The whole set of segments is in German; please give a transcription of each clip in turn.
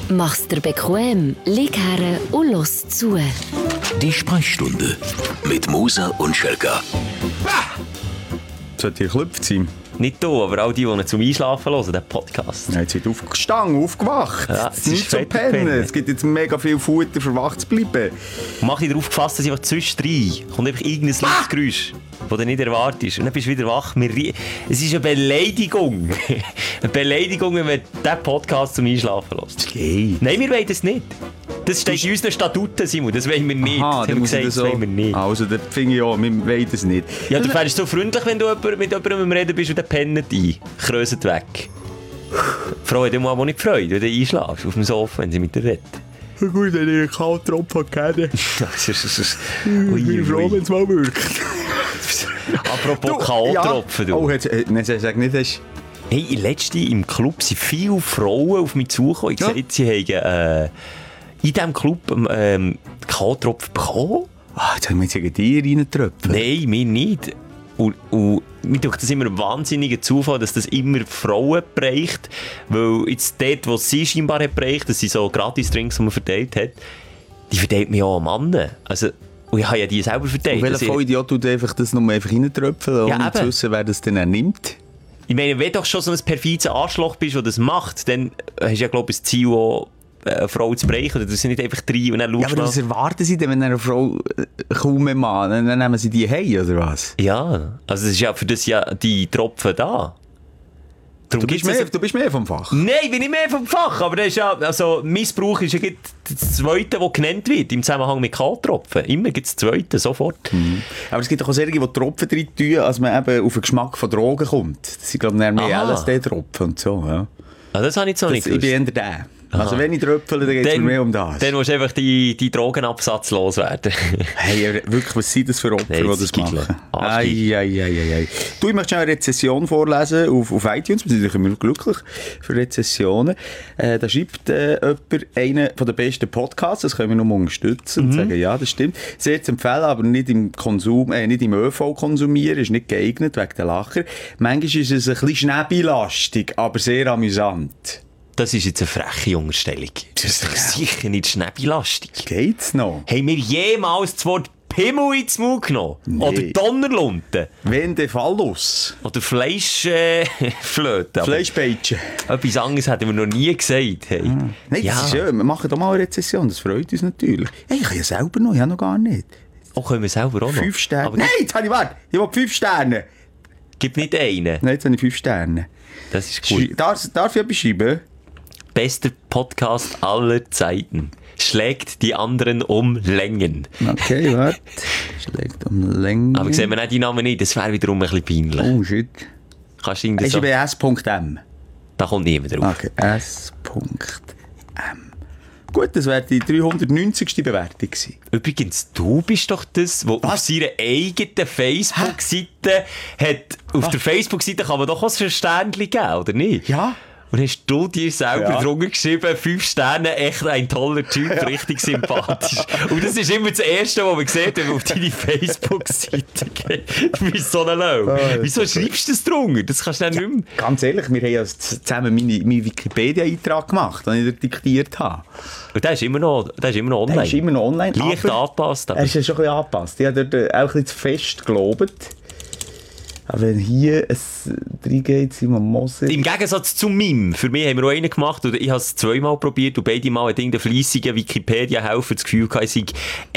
Mach's dir bequem, lieg her und los zu. Die Sprechstunde mit Musa und Schelka. Sollte hier geklopft sein? Nicht du, aber auch die zum Einschlafen hören, den Podcast. Ja, jetzt wird aufgestanden, aufgewacht. Ja, es ist nicht so pennen. Es gibt jetzt mega viel Futter, für wach zu bleiben. Mach dich darauf gefasst, dass einfach zwischendrin kommt einfach irgendein Lichtgeräusch, das du nicht erwartest. Und dann bist du wieder wach. Es ist eine Beleidigung. Eine Beleidigung, wenn man diesen Podcast zum Einschlafen hört. Okay. Nein, wir wollen das nicht. Das steht in unseren Statuten, Simon. Das wollen wir nicht. Aha, das haben wir gesagt, das wollen wir nicht. Also, das finde ich auch, wir wollen das nicht. Ja, du fährst so freundlich, wenn du mit jemandem am Reden bist und der pennt ein. Kröset weg. Freue dich mal, wo nicht freut, wenn du einschläfst auf dem Sofa, wenn sie mit dir redet. Ja, gut, wenn ich einen Kalttropfen kenne. Ich bin froh, wenn es mal wirkt. Apropos Kalttropfen, du. Oh, nein, sag nicht, das ist... Hey, letztens im Club sind viele Frauen auf mich zugekommen. Ich gesagt, sie haben in diesem Club Kalttropfen bekommen. Ah, jetzt haben wir jetzt dir reingetröpfelt. Nein, mir nicht. Und mir denkt das immer ein wahnsinniger Zufall, dass das immer Frauen bereicht. Weil jetzt dort, wo sie scheinbar hat bereicht, dass sie so Gratis-Drinks, die man verteilt hat, die verteilt mir auch an Männer. Also, und ich habe ja die selber verteilt. Und welcher Vollidiot tut einfach das nur einfach reintröpfeln, Ja, ohne zu wissen, wer das dann nimmt? Ich meine, wenn du doch schon so ein perfides Arschloch bist, der das macht, dann hast du ja, glaube ich, das Ziel, auch eine Frau zu brechen. Oder das sind nicht einfach drei und dann schaust Ja, aber was erwarten sie denn, wenn eine Frau kaum mehr macht? Dann nehmen sie die heim, oder was? Ja, also es ist ja für das ja die Tropfen da. Darum Du bist mehr vom Fach. Nein, ich bin nicht mehr vom Fach, aber das ist ja, also Missbrauch ist ja das Zweite, das genannt wird im Zusammenhang mit Kalttropfen. Immer gibt es das Zweite, sofort. Mhm. Aber es gibt auch solche, die Tropfen drin tun, als man eben auf den Geschmack von Drogen kommt. Das sind, glaube ich, mehr LSD-Tropfen und so. Ja. Ah, das habe ich jetzt noch nicht gewusst. Ich bin eher der. Also wenn ich tröpfele, dann geht es mir mehr um das. Dann musst du einfach die Drogenabsatz loswerden. Hey, wirklich, was sind das für Opfer, die das machen? Ei. Du, ich möchte schnell eine Rezession vorlesen auf iTunes. Wir sind immer glücklich für Rezessionen. Da schreibt jemand, einer der besten Podcasts, das können wir nur unterstützen und sagen, ja, das stimmt. Sehr zu empfehlen, aber nicht im ÖV konsumieren, ist nicht geeignet wegen der Lacher. Manchmal ist es ein bisschen schnäbilastig, aber sehr amüsant. Das ist jetzt eine freche Unterstellung. Das ist doch sicher nicht schnäbilastig. Geht's noch? Haben wir jemals das Wort Pimmel ins Maul genommen? Nee. Oder Donnerlunte? Wende Fallus. Oder Fleischflöte? Fleischpeitsche. Etwas anderes hätten wir noch nie gesagt. Hey. Nein, das ist schön. Wir machen doch mal eine Rezession. Das freut uns natürlich. Hey, ich kann ja selber noch. Ich habe noch gar nicht. Oh, können wir selber auch noch? 5 Sterne. Aber Nein, jetzt habe ich warte. Ich will 5 Sterne. Gibt nicht einen. Nein, jetzt habe ich 5 Sterne. Das ist gut. Darf ich etwas schreiben? Bester Podcast aller Zeiten. Schlägt die anderen um Längen. Okay, warte. Schlägt um Längen. Aber sehen wir nicht die Namen nicht, das wäre wiederum ein bisschen peinlich. Oh, shit. Kannst du Ich so... schreibe S.M. Da kommt niemand drauf. Okay, S.M. Gut, das wäre die 390. Bewertung gewesen. Übrigens, du bist doch das, der auf seiner eigenen Facebook-Seite hat... Auf der Facebook-Seite kann man doch auch ein Sternchen geben, oder nicht? Ja. Und hast du dir selber drunter geschrieben, 5 Sterne, echt ein toller Typ, richtig sympathisch. Und das ist immer das Erste, was man sieht, wenn man auf deine Facebook-Seite geht. Du bist so ein Lau. Wieso schreibst du das drunter? Das kannst du ja nicht mehr. Ganz ehrlich, wir haben ja zusammen meinen Wikipedia-Eintrag gemacht, den ich diktiert habe. Und der ist immer noch online. Der ist immer noch online. Leicht angepasst. Er ist ja schon ein bisschen angepasst. Ich habe dort auch ein bisschen zu fest gelobt. Aber wenn hier es reingeht, Simon Moser... Im Gegensatz zu meinem. Für mich haben wir auch einen gemacht und ich habe es 2-mal probiert und beide Mal einen fleissigen Wikipedia-Helfer das Gefühl gehabt, ich sei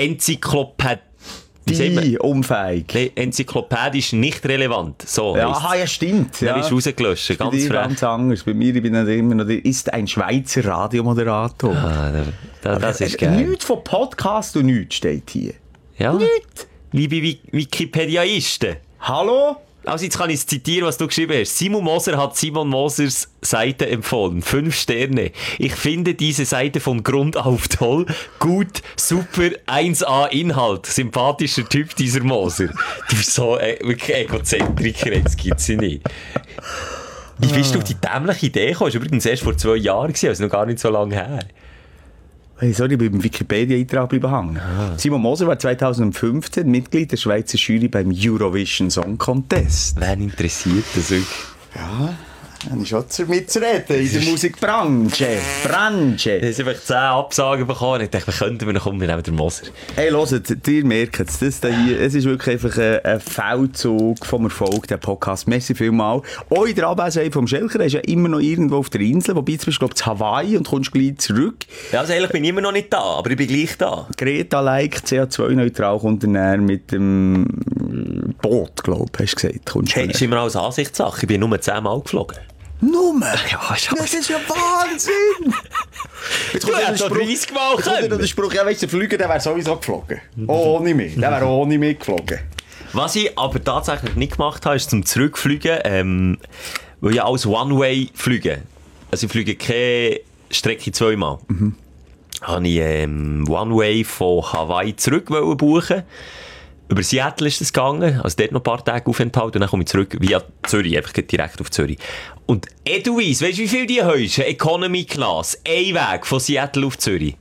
unfähig. Nee, enzyklopädisch nicht relevant. So ja, stimmt. Dann ist rausgelöscht. Ganz frech. Ganz anders. Bei mir, ich bin immer noch ist ein Schweizer Radiomoderator. Das ist geil. Nichts von Podcast und nichts steht hier. Ja. Nichts. Liebe Wikipediaisten. Hallo? Also jetzt kann ich zitieren, was du geschrieben hast. Simon Moser hat Simon Mosers Seite empfohlen. 5 Sterne. Ich finde diese Seite von Grund auf toll, gut, super, 1A Inhalt. Sympathischer Typ, dieser Moser. Du bist so wirklich Egozentriker, das gibt's nicht. Wie bist du auf die dämliche Idee gekommen? Das war übrigens erst vor 2 Jahren, also noch gar nicht so lange her. Hey, sorry, ich bin beim Wikipedia-Eintrag bleiben hängen. Simon Moser war 2015 Mitglied der Schweizer Jury beim Eurovision Song Contest. Wen interessiert das wirklich? Ja, Ich schon mitzureden in der Musikbranche. Es sind einfach 10 Absagen bekommen. Ich dachte, könnten wir noch kommen, wir nehmen den Moser. Hey, hört, ihr merkt es. Es ist wirklich einfach ein Feldzug vom Erfolg, der Podcast. Merci vielmals. Auch in der Abwesenheit vom Schelker, er ist ja immer noch irgendwo auf der Insel, wobei du bist, glaube ich, in Hawaii und kommst gleich zurück. Ja, also eigentlich bin ich immer noch nicht da, aber ich bin gleich da. Greta-like, CO2-neutral kommt dann mit dem Boot, glaube ich, hast du gesagt. Hey, ist immer als Ansichtssache. Ich bin nur 10 Mal geflogen. Nur? Ja, das ist ja Wahnsinn! Jetzt du hättest doch 30 Mal können. Der Spruch, ja, weißt du, der Flüger, der wäre sowieso geflogen. Ohne mich. Der wäre ohne mich geflogen. Was ich aber tatsächlich nicht gemacht habe, ist zum Zurückfliegen, weil ich alles One-Way fliege. Also ich fliege keine Strecke 2-mal. Habe ich One-Way von Hawaii zurück buchen. Über Seattle ist das gegangen, also dort noch ein paar Tage Aufenthalt und dann komme ich zurück via Zürich, einfach direkt auf Zürich. Und Edelweiss, weißt du, wie viel die hast? Economy Class, ein Weg von Seattle auf Zürich.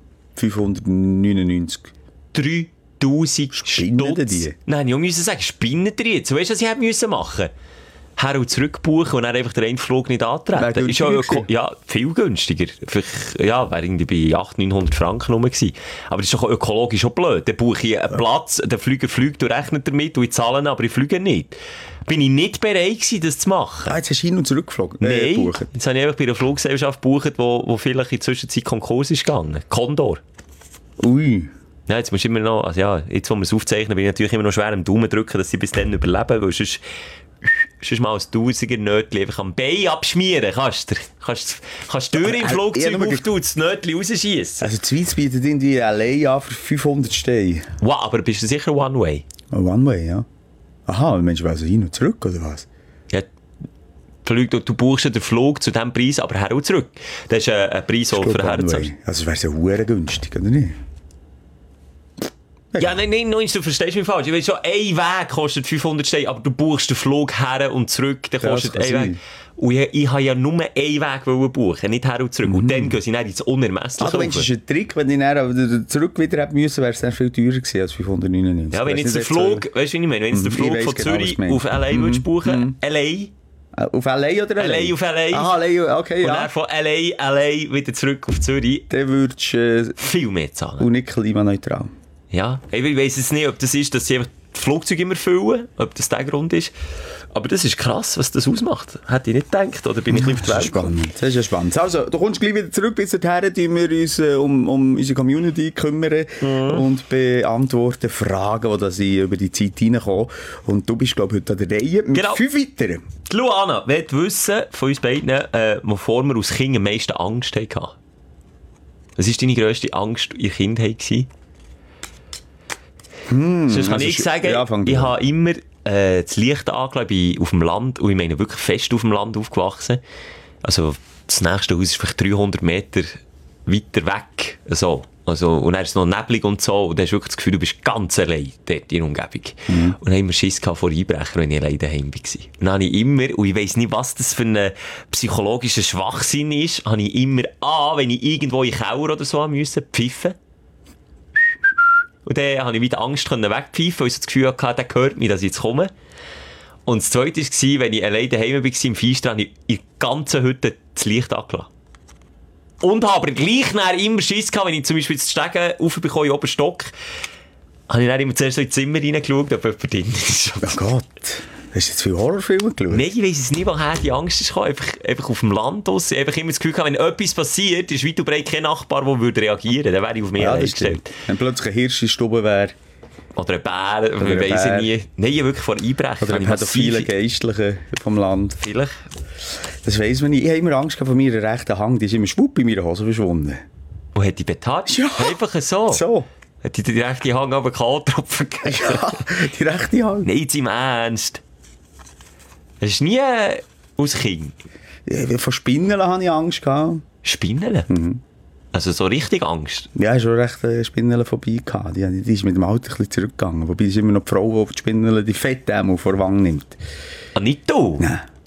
599. 3000 Spinnen die? Nein, ich musste sagen, spinnen die jetzt? Weißt du, was ich machen musste? Her und zurück buchen und dann einfach den einen Flug nicht antreten. Ist ja viel günstiger. Vielleicht, ja, wäre irgendwie bei 800-900 Franken rum gewesen. Aber das ist doch ökologisch auch blöd. Dann buche ich einen Platz, der Flüger fliegt, du rechnest damit, und ich zahle, aber ich fliege nicht. Bin ich nicht bereit gewesen, das zu machen. Ah, jetzt hast du hin und zurück geflogen? Nein, jetzt habe ich einfach bei einer Fluggesellschaft gebucht, wo vielleicht in der Zwischenzeit Konkurs ist gegangen. Condor. Ui. Ja, jetzt musst du immer noch, also ja, jetzt wo wir es aufzeichnen, bin ich natürlich immer noch schwer am Daumen drücken, dass sie bis dann überleben, weil sonst mal ein 1000er Nötchen einfach am Bein abschmieren. Kannst du die Tür im Flugzeug auftun, das Nötchen rausschießen. Also die Schweiz bietet irgendwie allein an für 500 Steine. Wow, aber bist du sicher One-Way? One-Way, ja. Aha, Mensch, also hin und zurück, oder was? Ja, du buchst den Flug zu diesem Preis, aber her und zurück. Das ist ein Preis, der für Herzen. Also wäre es ja verdammt günstig, oder nicht? Ja, nein, du verstehst mich falsch. Ich weiß schon, ein Weg kostet 500 Steine, aber du buchst den Flug her und zurück, der kostet ein Weg. Und ich habe ja nur einen Weg buchen, nicht her und zurück. Und dann gehen sie dann ins Unermessliche. Also, das ist ein Trick, wenn ich dann zurück wieder hätte müssen, wäre es dann viel teurer gewesen als 599. Ja, wenn jetzt der Flug, weißt du, wie ich meine? Wenn jetzt der Flug von Zürich auf LA würdest buchen, LA. Auf LA oder LA? LA auf LA. Aha, LA, okay, ja. Und dann von LA wieder zurück auf Zürich. Dann würdest du viel mehr zahlen. Und nicht klimaneutral. Ja, ich weiss jetzt nicht, ob das ist, dass sie einfach die Flugzeuge immer füllen, ob das der Grund ist. Aber das ist krass, was das ausmacht. Hätte ich nicht gedacht, oder bin ich ein bisschen auf die Welt? Das ist ja spannend. Also, du kommst gleich wieder zurück, bis dahin, die wir uns um unsere Community kümmern und beantworten Fragen, die da über die Zeit reinkommen. Und du bist, glaube ich, heute an der Reihe mit 5 weiteren. Luana, wer wissen von uns beiden, wovor wir als Kind am meisten Angst hatten? Was war deine grösste Angst in der Kindheit? Sonst kann ich sagen, ich habe immer das Licht angelegt, ich bin auf dem Land, und ich meine wirklich fest auf dem Land aufgewachsen. Also das nächste Haus ist vielleicht 300 Meter weiter weg. So. Also, und dann ist es noch neblig und so, und dann hast du wirklich das Gefühl, du bist ganz allein dort in der Umgebung. Und dann habe ich immer Schiss vor Einbrechern, wenn ich allein daheim war. Und dann habe ich immer, und ich weiss nicht, was das für ein psychologischer Schwachsinn ist, habe ich immer, wenn ich irgendwo in den Keller oder so musste, pfiffen. Und dann konnte ich wieder Angst wegpfeifen, weil ich das Gefühl hatte, der hört mich, dass ich jetzt komme. Und das Zweite war, wenn ich allein daheim war, im Feister, habe ich in der ganzen Hütte das Licht angelassen. Und habe aber gleich immer Schiss gehabt, wenn ich zum Beispiel das Stegen raufbekomme, in den oberen Stock, habe ich dann immer zuerst so ins Zimmer reingeschaut, ob jemand drin ist. Oh Gott. Hast du jetzt viele Horrorfilme geschaut? Nein, ich weiss es nicht, woher die Angst ist gekommen. Einfach auf dem Land aus. Einfach immer das Gefühl gehabt, wenn etwas passiert, ist weit und breit kein Nachbar, der reagieren würde. Dann wäre ich auf mich allein gestellt. Wenn plötzlich ein Hirsch in der Stube wäre. Oder ein Bär, wir weiss ich nie. Nein, wirklich vor Einbrechen. Oder ein viele Geistliche vom Land. Vielleicht. Das weiss man nicht. Ich habe immer Angst von meiner rechten Hand. Die ist immer schwupp in meiner Hose verschwunden. Wo hat die betatzt? Ja. Einfach so. So. Hat die rechte Hand aber K-Tropfen gegeben? Ja, die rechte Hand. Nein, jetzt im Ernst. Hast du nie aus Kind? Ja, von Spinnen hatte ich Angst gehabt. Spinnen? Also so richtig Angst? Ja, ich hatte schon recht Spinnenphobie gehabt. Die ist mit dem Alter ein bisschen zurückgegangen. Wobei es immer noch die Frau, die die Spinnen, die Fettdämmel vor der Wange nimmt. Ah, nicht du? Nein.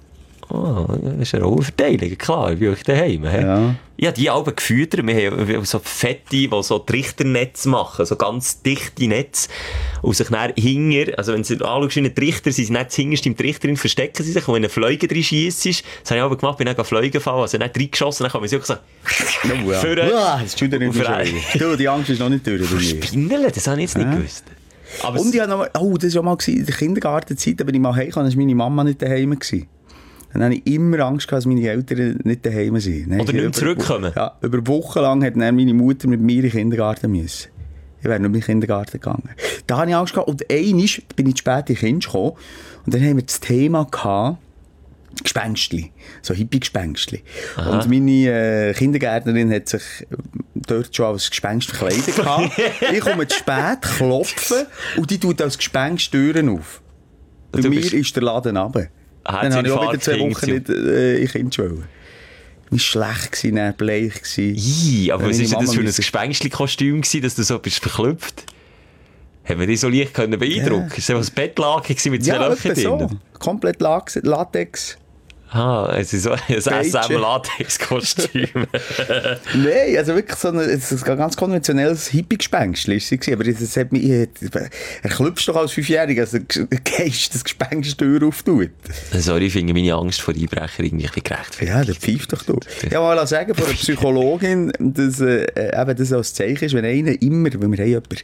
Oh, das ist eine Rollenverteilung, klar, ich bin euch daheim. Ja. Ich habe die Alben gefüttert, wir haben so Fette, die so Trichternetze machen, so ganz dichte Netze, und sich dann hinger, also wenn sie anschaust, wie ein Trichter, sie sind nicht hinterst im Trichter, verstecken sie sich, und wenn ein Fleuge drin schiesst, das habe ich aber gemacht, bin dann Fleuge gefallen, also nicht reingeschossen, dann kann man sich auch so führen. Ja, das ist schon nicht so. Die Angst ist noch nicht durch. Spinnele, das habe ich jetzt nicht gewusst. Aber und ich habe noch, das war auch mal in der Kindergartenzeit, aber ich mal heimkam, war meine Mama nicht daheim gewesen. Dann hatte ich immer Angst, dass meine Eltern nicht daheim sind. Oder nicht zurückkommen? Ja, über Wochen lang hat dann meine Mutter mit mir in den Kindergarten müssen. Ich wäre nicht in den Kindergarten gegangen. Da hatte ich Angst gehabt. Und einmal bin ich zu spät in die Kinder gekommen. Und dann haben wir das Thema gehabt, Gespenstli. So Hippie-Gespenstli. Und meine Kindergärtnerin hat sich dort schon als Gespenst verkleidet gehabt. Ich komme zu spät, klopfe und die tut als Gespenst Türen auf. Bei mir ist der Laden runter. Dann habe ich auch wieder 2 Wochen nicht in Kindschule. Ich war schlecht, dann bleich. Aber was war das für ein Gespenstli-Kostüm, dass du so bist verklüpft? Haben wir dich so leicht beeindrucken? Yeah. Ist das ein Bettlaken mit 2 Löchern drin? So. Komplett Latex. Es ist so ein SM-Latex-Kostüm. Nein, also wirklich so ein ganz konventionelles Hippie-Gespenstli war es. Aber das hat mich... Er klüpft doch als 5-Jähriger, also Geist das Gespenststür auftut. Sorry, ich finde meine Angst vor Einbrechern irgendwie ein bisschen gerecht. Ja, der pfeift doch du. Ich wollte mal sagen von einer Psychologin, dass eben das als Zeichen ist, wenn einer immer, weil wir haben jemanden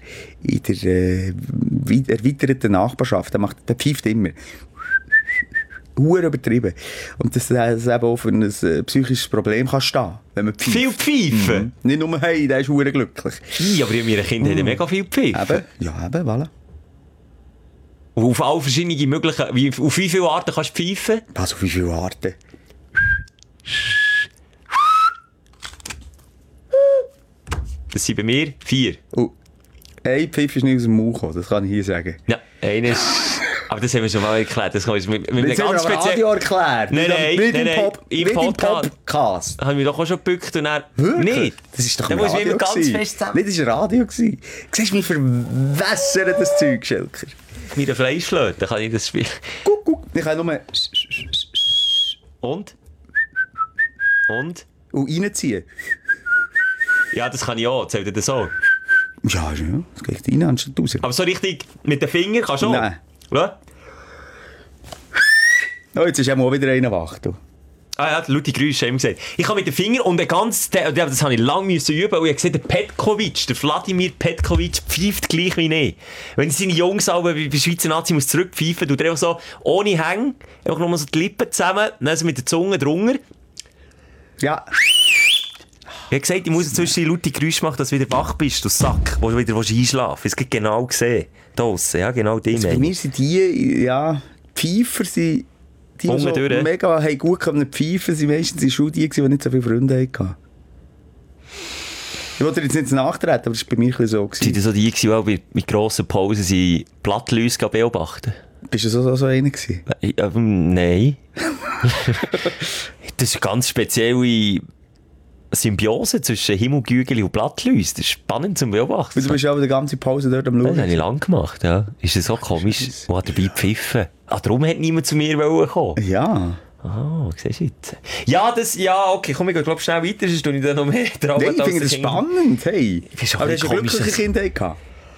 in der erweiterten Nachbarschaft, der pfeift immer. Hure übertrieben. Und dass das eben auch für ein psychisches Problem kann stehen, wenn man pfeift. Viel pfeifen? Nicht nur, hey, der ist hure glücklich. Ja, aber meine Kinder haben mega viel pfeifen. Ja, voilà. Und auf alle verschiedenen möglichen... Auf wie viele Arten kannst du pfeifen? Was, auf wie viele Arten? Das sind bei mir 4. Ein Pfiff ist nicht aus dem Mund gekommen, das kann ich hier sagen. Ja, einer ist... Aber das haben wir schon mal erklärt. Das ist mit einem ganz Radio erklärt. Nein. Im Podcast. Haben wir doch auch schon gebückt und dann... Wirklich? Nicht. Das ist doch ein Radio ganz fest zusammen. Nein, das war Radio. Siehst du, wir verwässern das Zeug, Schelker. Mit einer Fleischflöte kann ich das spielen. Guck. Ich kann nur... Und? Und reinziehen. Ja, das kann ich auch. Zählt das so? Ja, das geht rein anstatt raus. Aber so richtig mit den Fingern kannst du auch? Nein. Ja? Oh, jetzt ist auch mal wieder einer wach. Du. Ja, laute Geräusche haben wir gesagt. Ich habe mit den Fingern und das habe ich lange üben, und ich habe gesehen, der Petkovic, der Wladimir Petkovic pfeift gleich wie ich. Wenn sie seine Jungs bei der Schweizer Nazi muss zurückpfeifen, tut er einfach so ohne Hängen, einfach nur so die Lippen zusammen, dann so mit der Zunge drunter. Ja. Ich habe gesagt, ich muss inzwischen laute Geräusche machen, dass du wieder wach bist, du Sack, wo du wieder einschlafen willst. Das genau gesehen. Da aussen, ja, genau die. Also bei mir sind die, Pfeifer sind... Die so mega gut können pfeifen, sind meistens in Schule die nicht so viele Freunde hatten. Ich wollte jetzt nicht nachtreten, aber das war bei mir ein so. Sind das so die, die mit grossen Pausen sie Blattläuse beobachten? Bist du so einer gewesen? Nein. Das ist eine ganz spezielle Symbiose zwischen Himmelgügeli und Blattläuse. Das ist spannend zum Beobachten. Du bist ja die ganze Pause dort am Schauen. Das habe ich lange gemacht, ja. Ist das so komisch? Wo hat dabei gepfiffen? Darum hat niemand zu mir kommen. Ja. Siehst du jetzt? Ja, okay, komm, ich glaube schnell weiter, sonst tue ich da noch mehr drauf. Nein, ich finde das spannend, hey. Aber hast du eine glückliche Kindheit gehabt?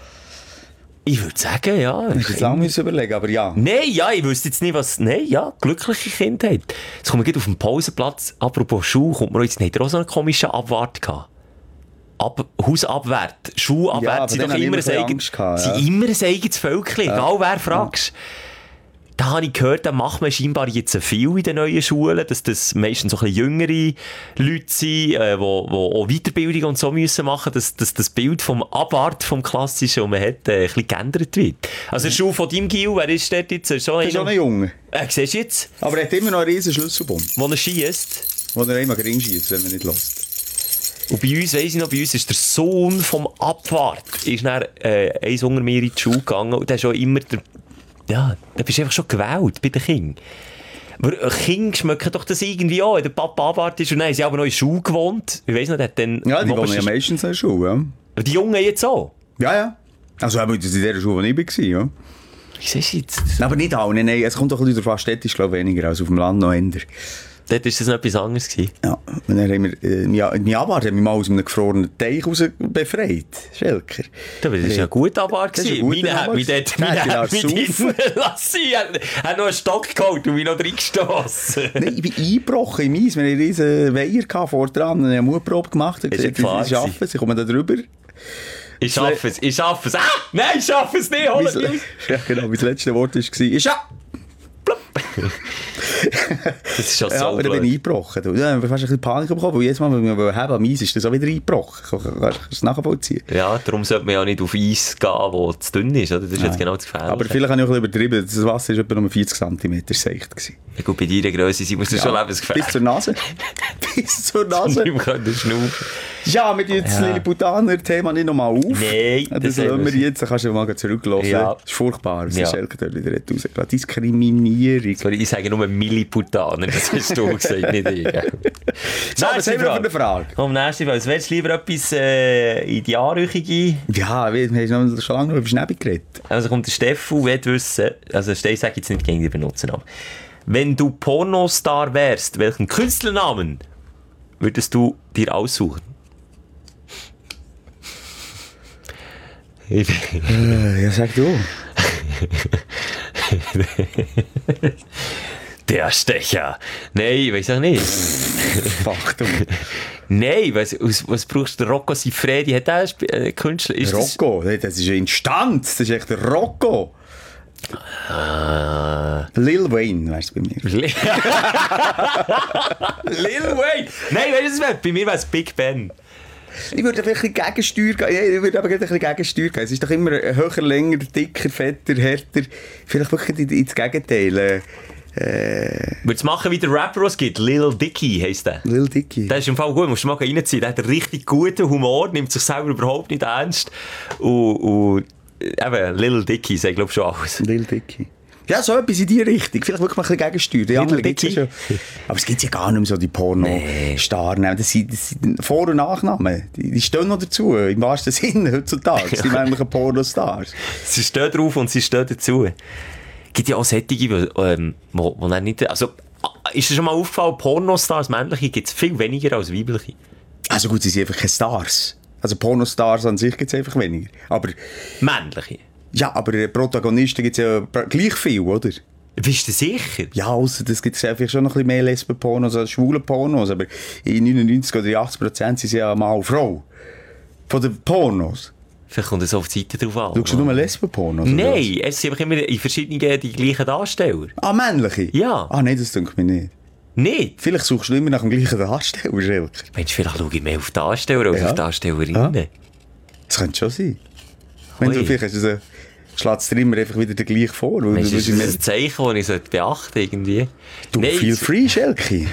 Ich würde sagen, ja. Ich muss lange überlegen, aber ja. Nein, ja, ich wüsste jetzt nicht, was... Nein, ja, glückliche Kindheit. Jetzt kommen wir gleich auf den Pausenplatz. Apropos Schuh, kommt man jetzt nicht auch so einen komischen Abwart gehabt? Hausabwert, Schuhabwert, sind doch immer ein eigenes Völkchen, egal wer fragst. Da habe ich gehört, da macht man scheinbar jetzt viel in den neuen Schulen, dass das meistens so ein bisschen jüngere Leute sind, die auch Weiterbildung und so müssen machen, dass das Bild vom Abwart, vom Klassischen, das man hat, ein bisschen geändert wird. Also der Schuh von deinem Gil, wer ist dort jetzt? Das ist auch ein Junge. Siehst du jetzt? Aber er hat immer noch einen riesen Schlüsselbund. Wo er schiesst. Wo er immer gering schiesst, wenn man nicht lässt. Und bei uns, weiss ich noch, ist der Sohn vom Abwart, ist dann eins unter mir in die Schule gegangen und der ist auch immer da bist du einfach schon gewählt bei den Kindern. Aber Kinder schmecken doch das irgendwie auch, wenn der Papa Abwart ist und dann haben sie aber noch in der Schule gewohnt. Ich weiss noch, der hat dann... Ja, die wohnen ja meistens in der Schule, ja. Aber die Jungen jetzt auch? Ja. Also eben in der Schule, wo ich war, ja. Wie siehst du jetzt? Aber nicht alle, nein. Es kommt doch ein bisschen darauf an, städtisch, glaube ich, weniger als auf dem Land noch eher. Dort war das noch etwas anderes gewesen. Ja, und dann haben wir, in Jabar haben wir mal aus einem gefrorenen Teich raus befreit. Schelker. Das war ja ein guter Abar gewesen. Meine hat mich dort lassen. Er hat noch einen Stock geholt und mich noch reingestossen. Nein, ich bin eingebrochen im Eis. Wir hatten einen riesen Weiher vor dran. Wir haben eine Mutprobe gemacht. Ich schaffe es, ich komme da drüber. Ich schaffe es. Ah! Nein, ich schaffe es nicht, hol es nicht. Ja, genau, mein letztes Wort war, ich schaffe. Das ist schon so ja, blöd. Dann bin ich eingebrochen. Ja, ich habe fast ein bisschen Panik bekommen, weil jedes Mal, wenn wir haben, am Eis ist das auch wieder eingebrochen. Kannst du es nachvollziehen? Ja, darum sollte man ja nicht auf Eis gehen, wo es zu dünn ist. Oder? Das ist jetzt genau das Gefährliche. Aber vielleicht habe ich auch ein bisschen übertrieben. Das Wasser war etwa nur 40 cm seicht. Ja, gut, bei deiner Grösse muss das schon lebensgefährlich. Bis zur Nase. Bis zur Nase. Nicht mehr schnaufen. Ja, wir jetzt das Lilliputaner-Thema nicht nochmal auf. Nein. Das lassen wir jetzt. Dann kannst du mal zurücklaufen. Ja. Das ist furchtbar, was der Schelker dort wieder rausgelassen. Diskriminierung. Sorry, ich sage nur Milliputaner. Das hast du gesagt, nicht ich. So, was haben wir für eine Frage? Komm, nächste Frage. Willst du lieber etwas in die Anrüchung? Ja, wir haben schon lange noch über Schnäbi geredet. Also kommt der Steffu, will wissen, also Steffu sage jetzt nicht gegen die benutzen, aber wenn du Pornostar wärst, welchen Künstlernamen würdest du dir aussuchen? Ja, sag du. Der Stecher. Nein, weiß ich nicht. Fuck, du. Nein, was brauchst du? Rocco Siffredi hat auch einen Künstler. Ist Rocco, das ist ein Instanz. Das ist echt der Rocco. Lil Wayne wär's bei mir. Lil Wayne? Nein, weißt du, bei mir wäre es Big Ben. Ich würde ein bisschen Gegensteuer gehen. Ich würde aber ein bisschen Gegensteuer gehen. Es ist doch immer höher, länger, dicker, fetter, härter. Vielleicht wirklich ins Gegenteil. Würdest du machen, wie der Rapper, was es gibt? Lil Dicky heisst der. Lil Dicky. Der ist im Fall gut, musst du mal reinziehen. Der hat einen richtig guten Humor, nimmt sich selber überhaupt nicht ernst. Und eben, Lil Dicky, sagt glaube ich schon alles. Lil Dicky. Ja, so etwas in die Richtung. Vielleicht wirklich mal ein bisschen Gegensteuer. Die anderen gibt's ja schon. Aber es gibt ja gar nicht mehr so die Porno-Star. Nee. Das sind Vor- und Nachnamen. Die stehen noch dazu. Im wahrsten Sinne heutzutage. Das sind eigentlich Pornostars. Sie stehen drauf und sie stehen dazu. Es gibt ja auch solche, die dann nicht... Also, ist dir schon mal aufgefallen, Pornostars, männliche, gibt es viel weniger als weibliche? Also gut, sie sind einfach keine Stars. Also Pornostars an sich gibt es einfach weniger. Aber... Männliche? Ja, aber Protagonisten gibt es ja gleich viel, oder? Bist du sicher? Ja, also das gibt es einfach schon noch ein bisschen mehr Lesben-Pornos als schwule Pornos. Aber in 99 oder 80% sind sie ja Mann und Frau. Von den Pornos. Vielleicht kommt es auf die Seite drauf an. Schaust du nur Lesben-Pornos? Nein, es sind einfach immer in verschiedenen die gleichen Darsteller. Ah, männliche? Ja. Ah, nein, das denke ich mir nicht. Nicht? Vielleicht suchst du immer nach dem gleichen Darsteller, Schelker. Mensch, vielleicht schaue ich mehr auf Darsteller als auf Darstellerinnen. Ja. Das könnte schon sein. Wenn du vielleicht hast, schlägst du dir immer einfach wieder den gleichen vor. Das ist ein Zeichen, das ich beachten irgendwie. Du, nein, feel free, Schelke.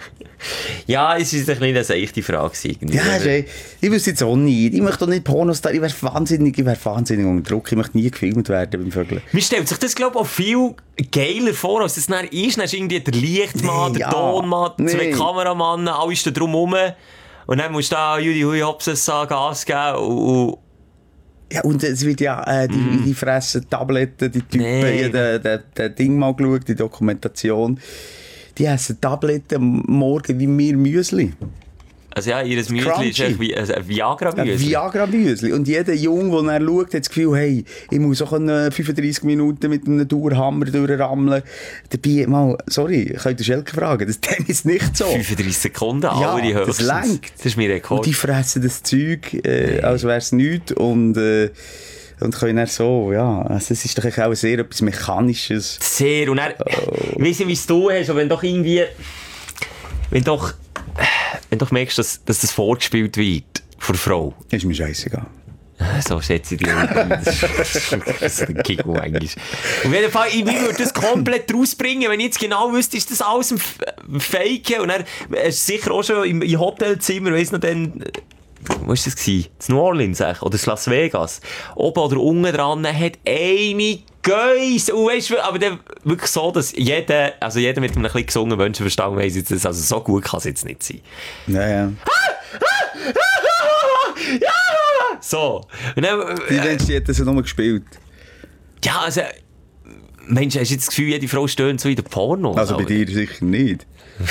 Ja, es ist nicht eine seichte Frage. Irgendwie. Ja, ich wüsste jetzt auch nicht. Ich möchte doch nicht Pornostar. Ich wäre wahnsinnig unter Druck. Ich möchte nie gefilmt werden beim Vögeln. Mir stellt sich das, glaube ich, auch viel geiler vor, als das dann ist. Dann ist irgendwie der Lichtmann, der Tonmann, zwei Kameramannen, alle stehen drumherum. Und dann musst du da Judy Hui Hopses Gas geben Ja, und es wird ja, die fressen Tabletten, die Typen, den Ding mal geschaut, die Dokumentation. Die essen Tabletten morgen wie wir Müsli. Also ja, ihr Müsli ist echt wie ein Viagra-Müsli. Ein Viagra-Müsli. Und jeder Junge, der schaut, hat das Gefühl, hey, ich muss auch 35 Minuten mit einem Dauerhammer durchrammeln. Dabei, mal, sorry, könnt ihr Schelke fragen, das ist nicht so. 35 Sekunden, alle ja, höchstens. Das lenkt. Das ist mein Rekord. Und die fressen das Zeug, als wäre es nichts. Und können dann so, ja, also es ist doch auch sehr etwas Mechanisches. Sehr, und dann, ich weiss nicht, wie es du hast, aber wenn doch irgendwie, wenn doch merkst, dass das vorgespielt wird von der Frau. Ist mir scheißegal. So schätze ich dich. Das ist ein Kick eigentlich. Auf jeden Fall, ich würde das komplett rausbringen, wenn ich jetzt genau wüsste, ist das alles ein Fake. Und dann ist sicher auch schon im Hotelzimmer, weiss noch dann, wo war das? In New Orleans oder in Las Vegas. Oben oder unten dran hat eine Geiss. Und weißt du, aber dann wirklich so, dass jeder mit einem bisschen gesungenen Menschenverstand weiss jetzt, also so gut kann es jetzt nicht sein. Ja. So. Und dann, die Menschen hätten sie nochmal gespielt. Ja, also, Mensch, hast du jetzt das Gefühl, jede Frau stöhnt so in der Porno? Also bei dir sicher nicht.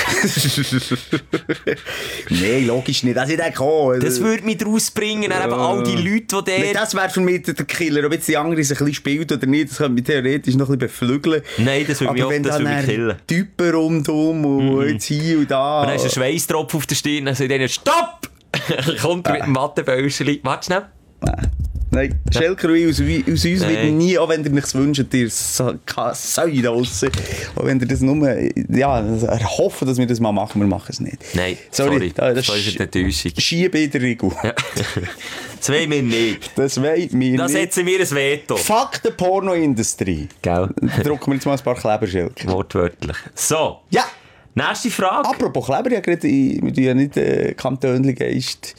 Nein, logisch nicht. Das ist nicht gekommen. Das würde mich daraus bringen, eben all die Leute, die das wäre für mich der Killer. Ob jetzt die andere sich ein bisschen spielt oder nicht, das könnte mich theoretisch noch ein bisschen beflügeln. Nein, das würde mich auch killen. Typen rundum und jetzt hier und da. Und dann ist ein Schweißtropfen auf der Stirn, dann sagt einer, stopp! Kommt er mit dem Wattebäuschen. Warte schnell. Nein, Schelkerui aus uns wird nie, auch wenn ihr nichts wünscht, ihr Säue draussen. Auch wenn ihr das nur, erhoffen, dass wir das mal machen, wir machen es nicht. Nein, sorry. Das ist eine Enttäuschung. Schiebe in der Regel. Ja. Das wollen wir nicht. Das wollen wir nicht. Da setzen wir ein Veto. Fuck die Pornoindustrie. Gell? Drucken wir jetzt mal ein paar Kleberschilder. Wortwörtlich. So. Ja. Nächste Frage. Apropos Kleber, wir tun ja nicht Kantönli-Geist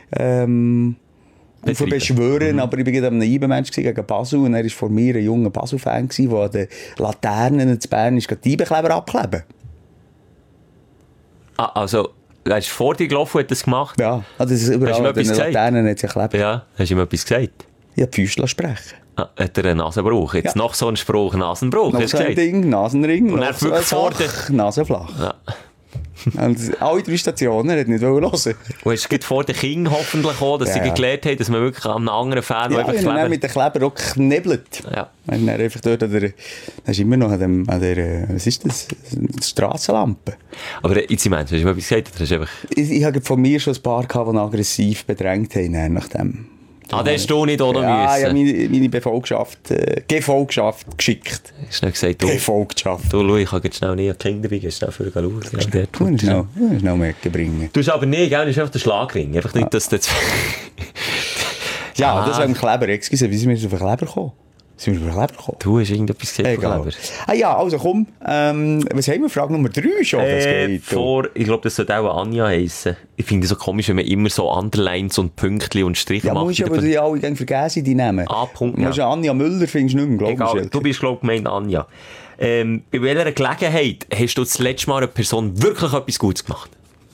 beschwören, aber ich war gerade am Eibenmensch gegen Basel und er war vor mir ein junger Basel-Fan, der an den Laternen in Bern ist, die Eibenkleber abkleben. Ah, also, er ist vor dir gelaufen und hat das gemacht? Ja, also das ist überall an den Laternen hat sich geklebt. Ja, hast du ihm etwas gesagt? Ich habe die Füße sprechen. Ah, hat er einen Nasenbruch? Jetzt noch so ein Spruch, Nasenbruch. Noch so ein Ding, Nasenring, und er so wirklich vor der Nasenflach. Ja. Und alle 3 Stationen hat nicht hören. Und hast du vor den Kindern hoffentlich auch, dass sie gelernt haben, dass man wirklich an einem anderen Fan einfach Kleber... mit den Kleber auch geknebelt. Ja. Und dann einfach dort an der... Dann ist immer noch an der... Was ist das? Strassenlampe. Aber jetzt, hast du mir etwas gesagt? Oder hast du einfach... Ich habe von mir schon ein paar gehabt, die aggressiv bedrängt haben nach dem. Ah, das hast du nicht auch noch müssen? Ja, ich habe meine Gefolgschaft geschickt. Hast du gesagt, Gefolgschaft. Du, ich kann jetzt schnell nicht an die Kinder dabei, schnell für schauen. Du schnell Mecke bringen. Du hast aber nicht, gell? Du hast einfach den Schlagring. Einfach nicht, dass das... Ja, das war ein Kleber. Excuse, wie sind wir auf den Kleber gekommen? Sind wir auf den Kleber gekommen? Du hast irgendetwas gesagt von Kleber. Ah ja, also komm. Was haben wir? Frage Nummer 3 schon? Ich glaube, das sollte auch Anja heissen. Ich finde es so komisch, wenn man immer so Underlines und Pünktchen und Striche macht. Ja, musst du aber die alle vergessen, die Namen. Punkt, ja. Du Anja Müller findest du nicht mehr, glaube ich. Du bist, glaube ich, gemeint Anja. Bei welcher Gelegenheit hast du das letzte Mal einer Person wirklich etwas Gutes gemacht?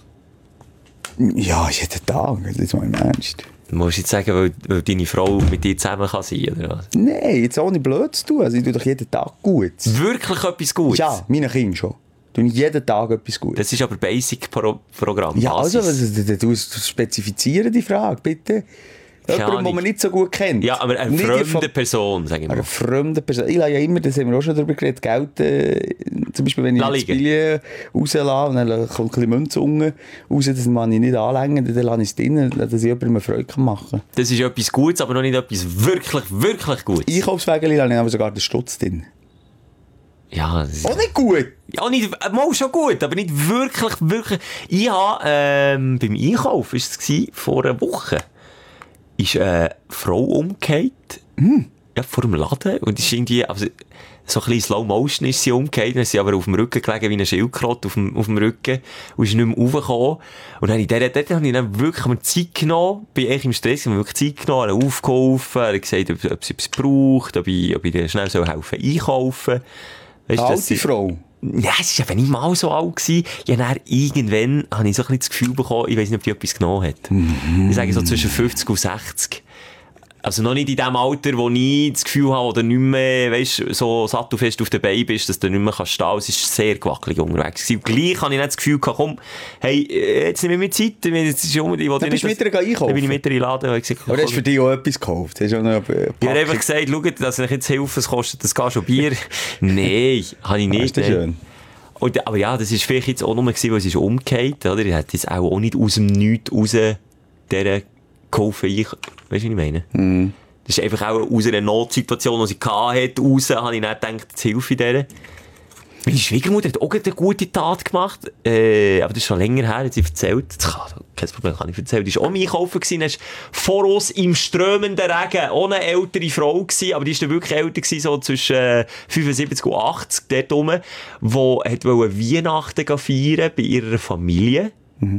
Ja, jeden Tag. Das ist mal im Ernst. Musst du jetzt sagen, weil deine Frau mit dir zusammen kann sein, oder was? Nein, jetzt ohne blöd zu tun. Also ich tue doch jeden Tag gut. Wirklich etwas Gutes? Ja, meinen Kindern schon. Ich tue jeden Tag etwas Gutes. Das ist aber Basic-Programm. Ja, also, du spezifizieren die Frage, bitte. Jemanden, den man nicht so gut kennt. Ja, aber eine fremde Person, sage ich mal. Eine fremde Person. Ich lasse ja immer, das haben wir auch schon darüber geredet, Geld, zum Beispiel wenn ich das Billet rauslasse und dann kommt ein bisschen Münze unten raus, das kann ich nicht anlängen, dann lasse ich es drin, dass ich jemandem eine Freude machen kann. Das ist etwas Gutes, aber noch nicht etwas wirklich, wirklich Gutes. Einkaufswägel lasse ich aber sogar den Stutz drin. Ja, das ist... Auch nicht gut! Ja, nicht, mal schon gut, aber nicht wirklich, wirklich. Ich habe beim Einkauf, war es vor einer Woche, ist eine Frau umgekehrt, ja, vor dem Laden, und ist irgendwie, also, so ein bisschen Slow Motion ist sie umgekehrt, dann ist sie aber auf dem Rücken gelegen, wie eine Schildkröte auf dem Rücken, und ist nicht mehr raufgekommen. Und dann dort habe ich dann wirklich Zeit genommen, bin echt im Stress, habe wirklich Zeit genommen, habe aufgeholfen, habe gesagt, ob sie etwas braucht, ob ich ihr schnell helfen einkaufen. Weißt, eine alte Frau? Ja, es war eben nicht mal so alt gewesen. Ja, dann irgendwann habe ich so ein bisschen das Gefühl bekommen, ich weiss nicht, ob die etwas genommen hat. Ich sage so zwischen 50 und 60. Also noch nicht in dem Alter, wo ich das Gefühl habe, oder nicht mehr, weißt, so sattelfest auf den Beinen bist, dass du nicht mehr stehen kannst. Es war sehr gewackelig unterwegs. Gleich habe ich nicht das Gefühl gehabt, komm, hey, jetzt nehme ich mir Zeit. Jetzt ist unbedingt, dann bist du mit ihr einkaufen? Dann bin ich mit ihr in den Laden. Aber du hast für dich auch etwas gekauft? Hast du auch noch ich habe einfach gesagt, schaut, dass ich jetzt helfe, es kostet das gar schon Bier. Nein, habe ich nicht. Das ist schön. Und, aber ja, das war vielleicht jetzt auch nur, weil sie ist umgekehrt, oder? Ich hätte jetzt auch nicht aus dem Nichts raus dieser kaufen. Weißt du, was ich meine? Das ist einfach auch aus einer Notsituation, die sie hatte, raus, habe ich nicht gedacht, jetzt hilfe ich dieser. Meine Schwiegermutter hat auch eine gute Tat gemacht, aber das ist schon länger her, hat sie erzählt. Kein Problem, kann ich erzählen. Die war auch einkaufen gewesen, dann ist vor uns im strömenden Regen auch eine ältere Frau gewesen, aber die war dann wirklich älter gewesen, so zwischen 75 und 80, dort rum, die wollte Weihnachten feiern bei ihrer Familie.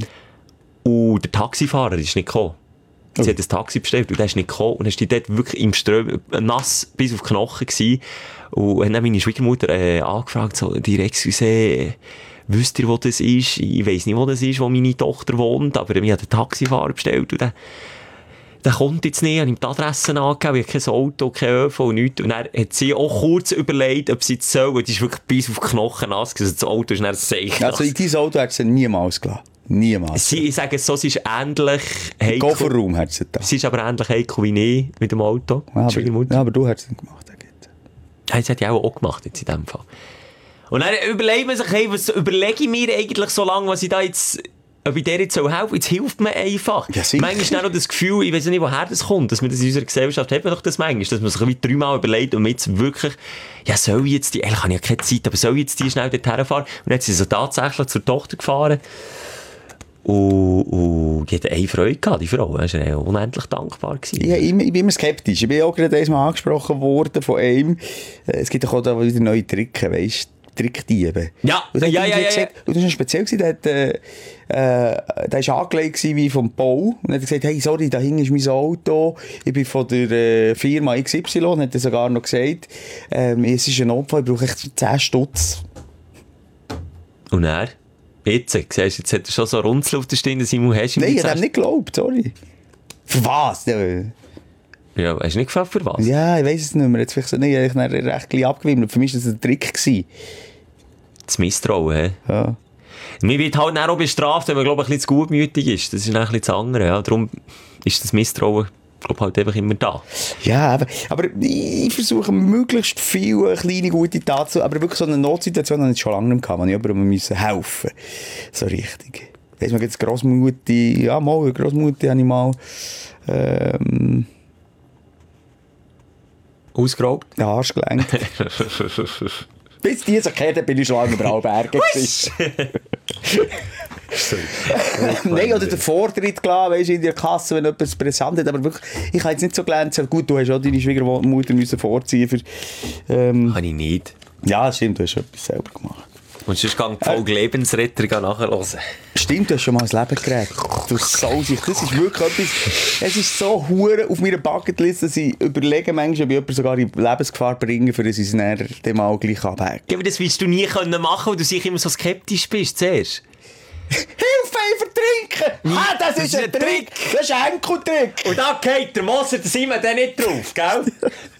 Und der Taxifahrer ist nicht gekommen. Sie hat ein Taxi bestellt und der ist nicht gekommen. Und dann war die dort wirklich im Ström, nass bis auf die Knochen gewesen. Und dann hat meine Schwiegermutter angefragt, so, direkt gesagt, wisst ihr, wo das ist? Ich weiss nicht, wo das ist, wo meine Tochter wohnt, aber mir hat ein Taxifahrer bestellt. Und dann, der kommt jetzt nicht, habe ihm die Adresse angegeben, ich habe kein Auto, kein ÖV und nichts. Und dann hat sie auch kurz überlegt, ob sie jetzt soll, weil die ist wirklich bis auf die Knochen nass gewesen. Also das Auto ist dann sicher. Also in dieses Auto hat sie niemals gelassen. Niemals. Ich sage es so, sie ist ähnlich heikel. Kofferraum hat sie da. Sie ist aber ähnlich heikel wie ich mit dem Auto. Ja, aber du hast es nicht gemacht. Das hat ja auch gemacht jetzt in dem Fall. Und dann überlegt man sich, hey, was überlege ich mir eigentlich so lange, was ich da jetzt, ob ich der jetzt helfen soll? Jetzt hilft mir einfach. Ja, manchmal noch das Gefühl, ich weiß nicht, woher das kommt, dass man das in unserer Gesellschaft hat, man doch das manchmal, dass man sich wie 3-mal überlegt und man jetzt wirklich, ja, soll ich jetzt eigentlich habe ich ja keine Zeit, aber soll ich jetzt die schnell dorthin fahren? Und dann hat sie so tatsächlich zur Tochter gefahren. Und die hat eine Freude gehabt, die Frau. Das war unendlich dankbar. Ja, ich bin immer skeptisch. Ich bin auch gerade einmal angesprochen worden von einem. Es gibt doch auch da wieder neue Tricks, weißt du? Trickdiebe. Ja, Und das war speziell, der war angelegt wie vom Bau. Und hat gesagt, hey, sorry, da hinten ist mein Auto. Ich bin von der Firma XY, hat er sogar noch gesagt. Es ist ein Opfer, ich brauche echt 10 Stutz. Und er? Jetzt hat er schon so Runzel auf der Stirn, Simon, hast du Nein, ich habe nicht geglaubt, sorry. Für was? Ja, hast du nicht gefragt, für was? Ja, ich weiss es nicht mehr. Jetzt vielleicht so, nee, ich habe recht abgewimmelt. Für mich war das ein Trick gewesen. Das Misstrauen, hä? Ja. Man wird halt auch bestraft, wenn man, glaube ich, ein bisschen zu gutmütig ist. Das ist ein bisschen das andere, ja. Darum ist das Misstrauen, glaube halt einfach immer da. Ja, aber ich versuche möglichst viele kleine gute Taten zu, aber wirklich so eine Notsituation habe ich schon lange nicht gehabt, wo ich jemandem helfen musste. So richtig. Weißt du, jetzt Grossmutti, ja mal, Grossmutti habe ich mal, ausgeraubt? den Arsch gelenkt. Bis die so gehört, bin ich schon lange über alle Berge gewesen. Nein, oder den Vortritt klar, weißt du, in der Kasse, wenn etwas präsent hat, aber wirklich, ich kann jetzt nicht so glänzen. Gut, du hast auch deine Schwiegermutter müssen vorziehen für, Habe ich nicht. Ja, stimmt, du hast etwas selber gemacht. Und sonst gang die Folge Lebensretter nachhören. Stimmt, du hast schon mal das Leben gerettet. Du Sausicht, das ist wirklich etwas, es ist so hure auf meiner Bucketlist, dass ich überlege manchmal, ob ich jemanden sogar in Lebensgefahr bringe, für das ich es dann mal gleich abhänge. Aber das willst du nie können machen, weil du sicher immer so skeptisch bist zuerst. Hilfe, vertrinken! Ah, das ist ein Trick! Das ist ein Enkeltrick! Und da geht der Moser, da sind wir dann nicht drauf, gell?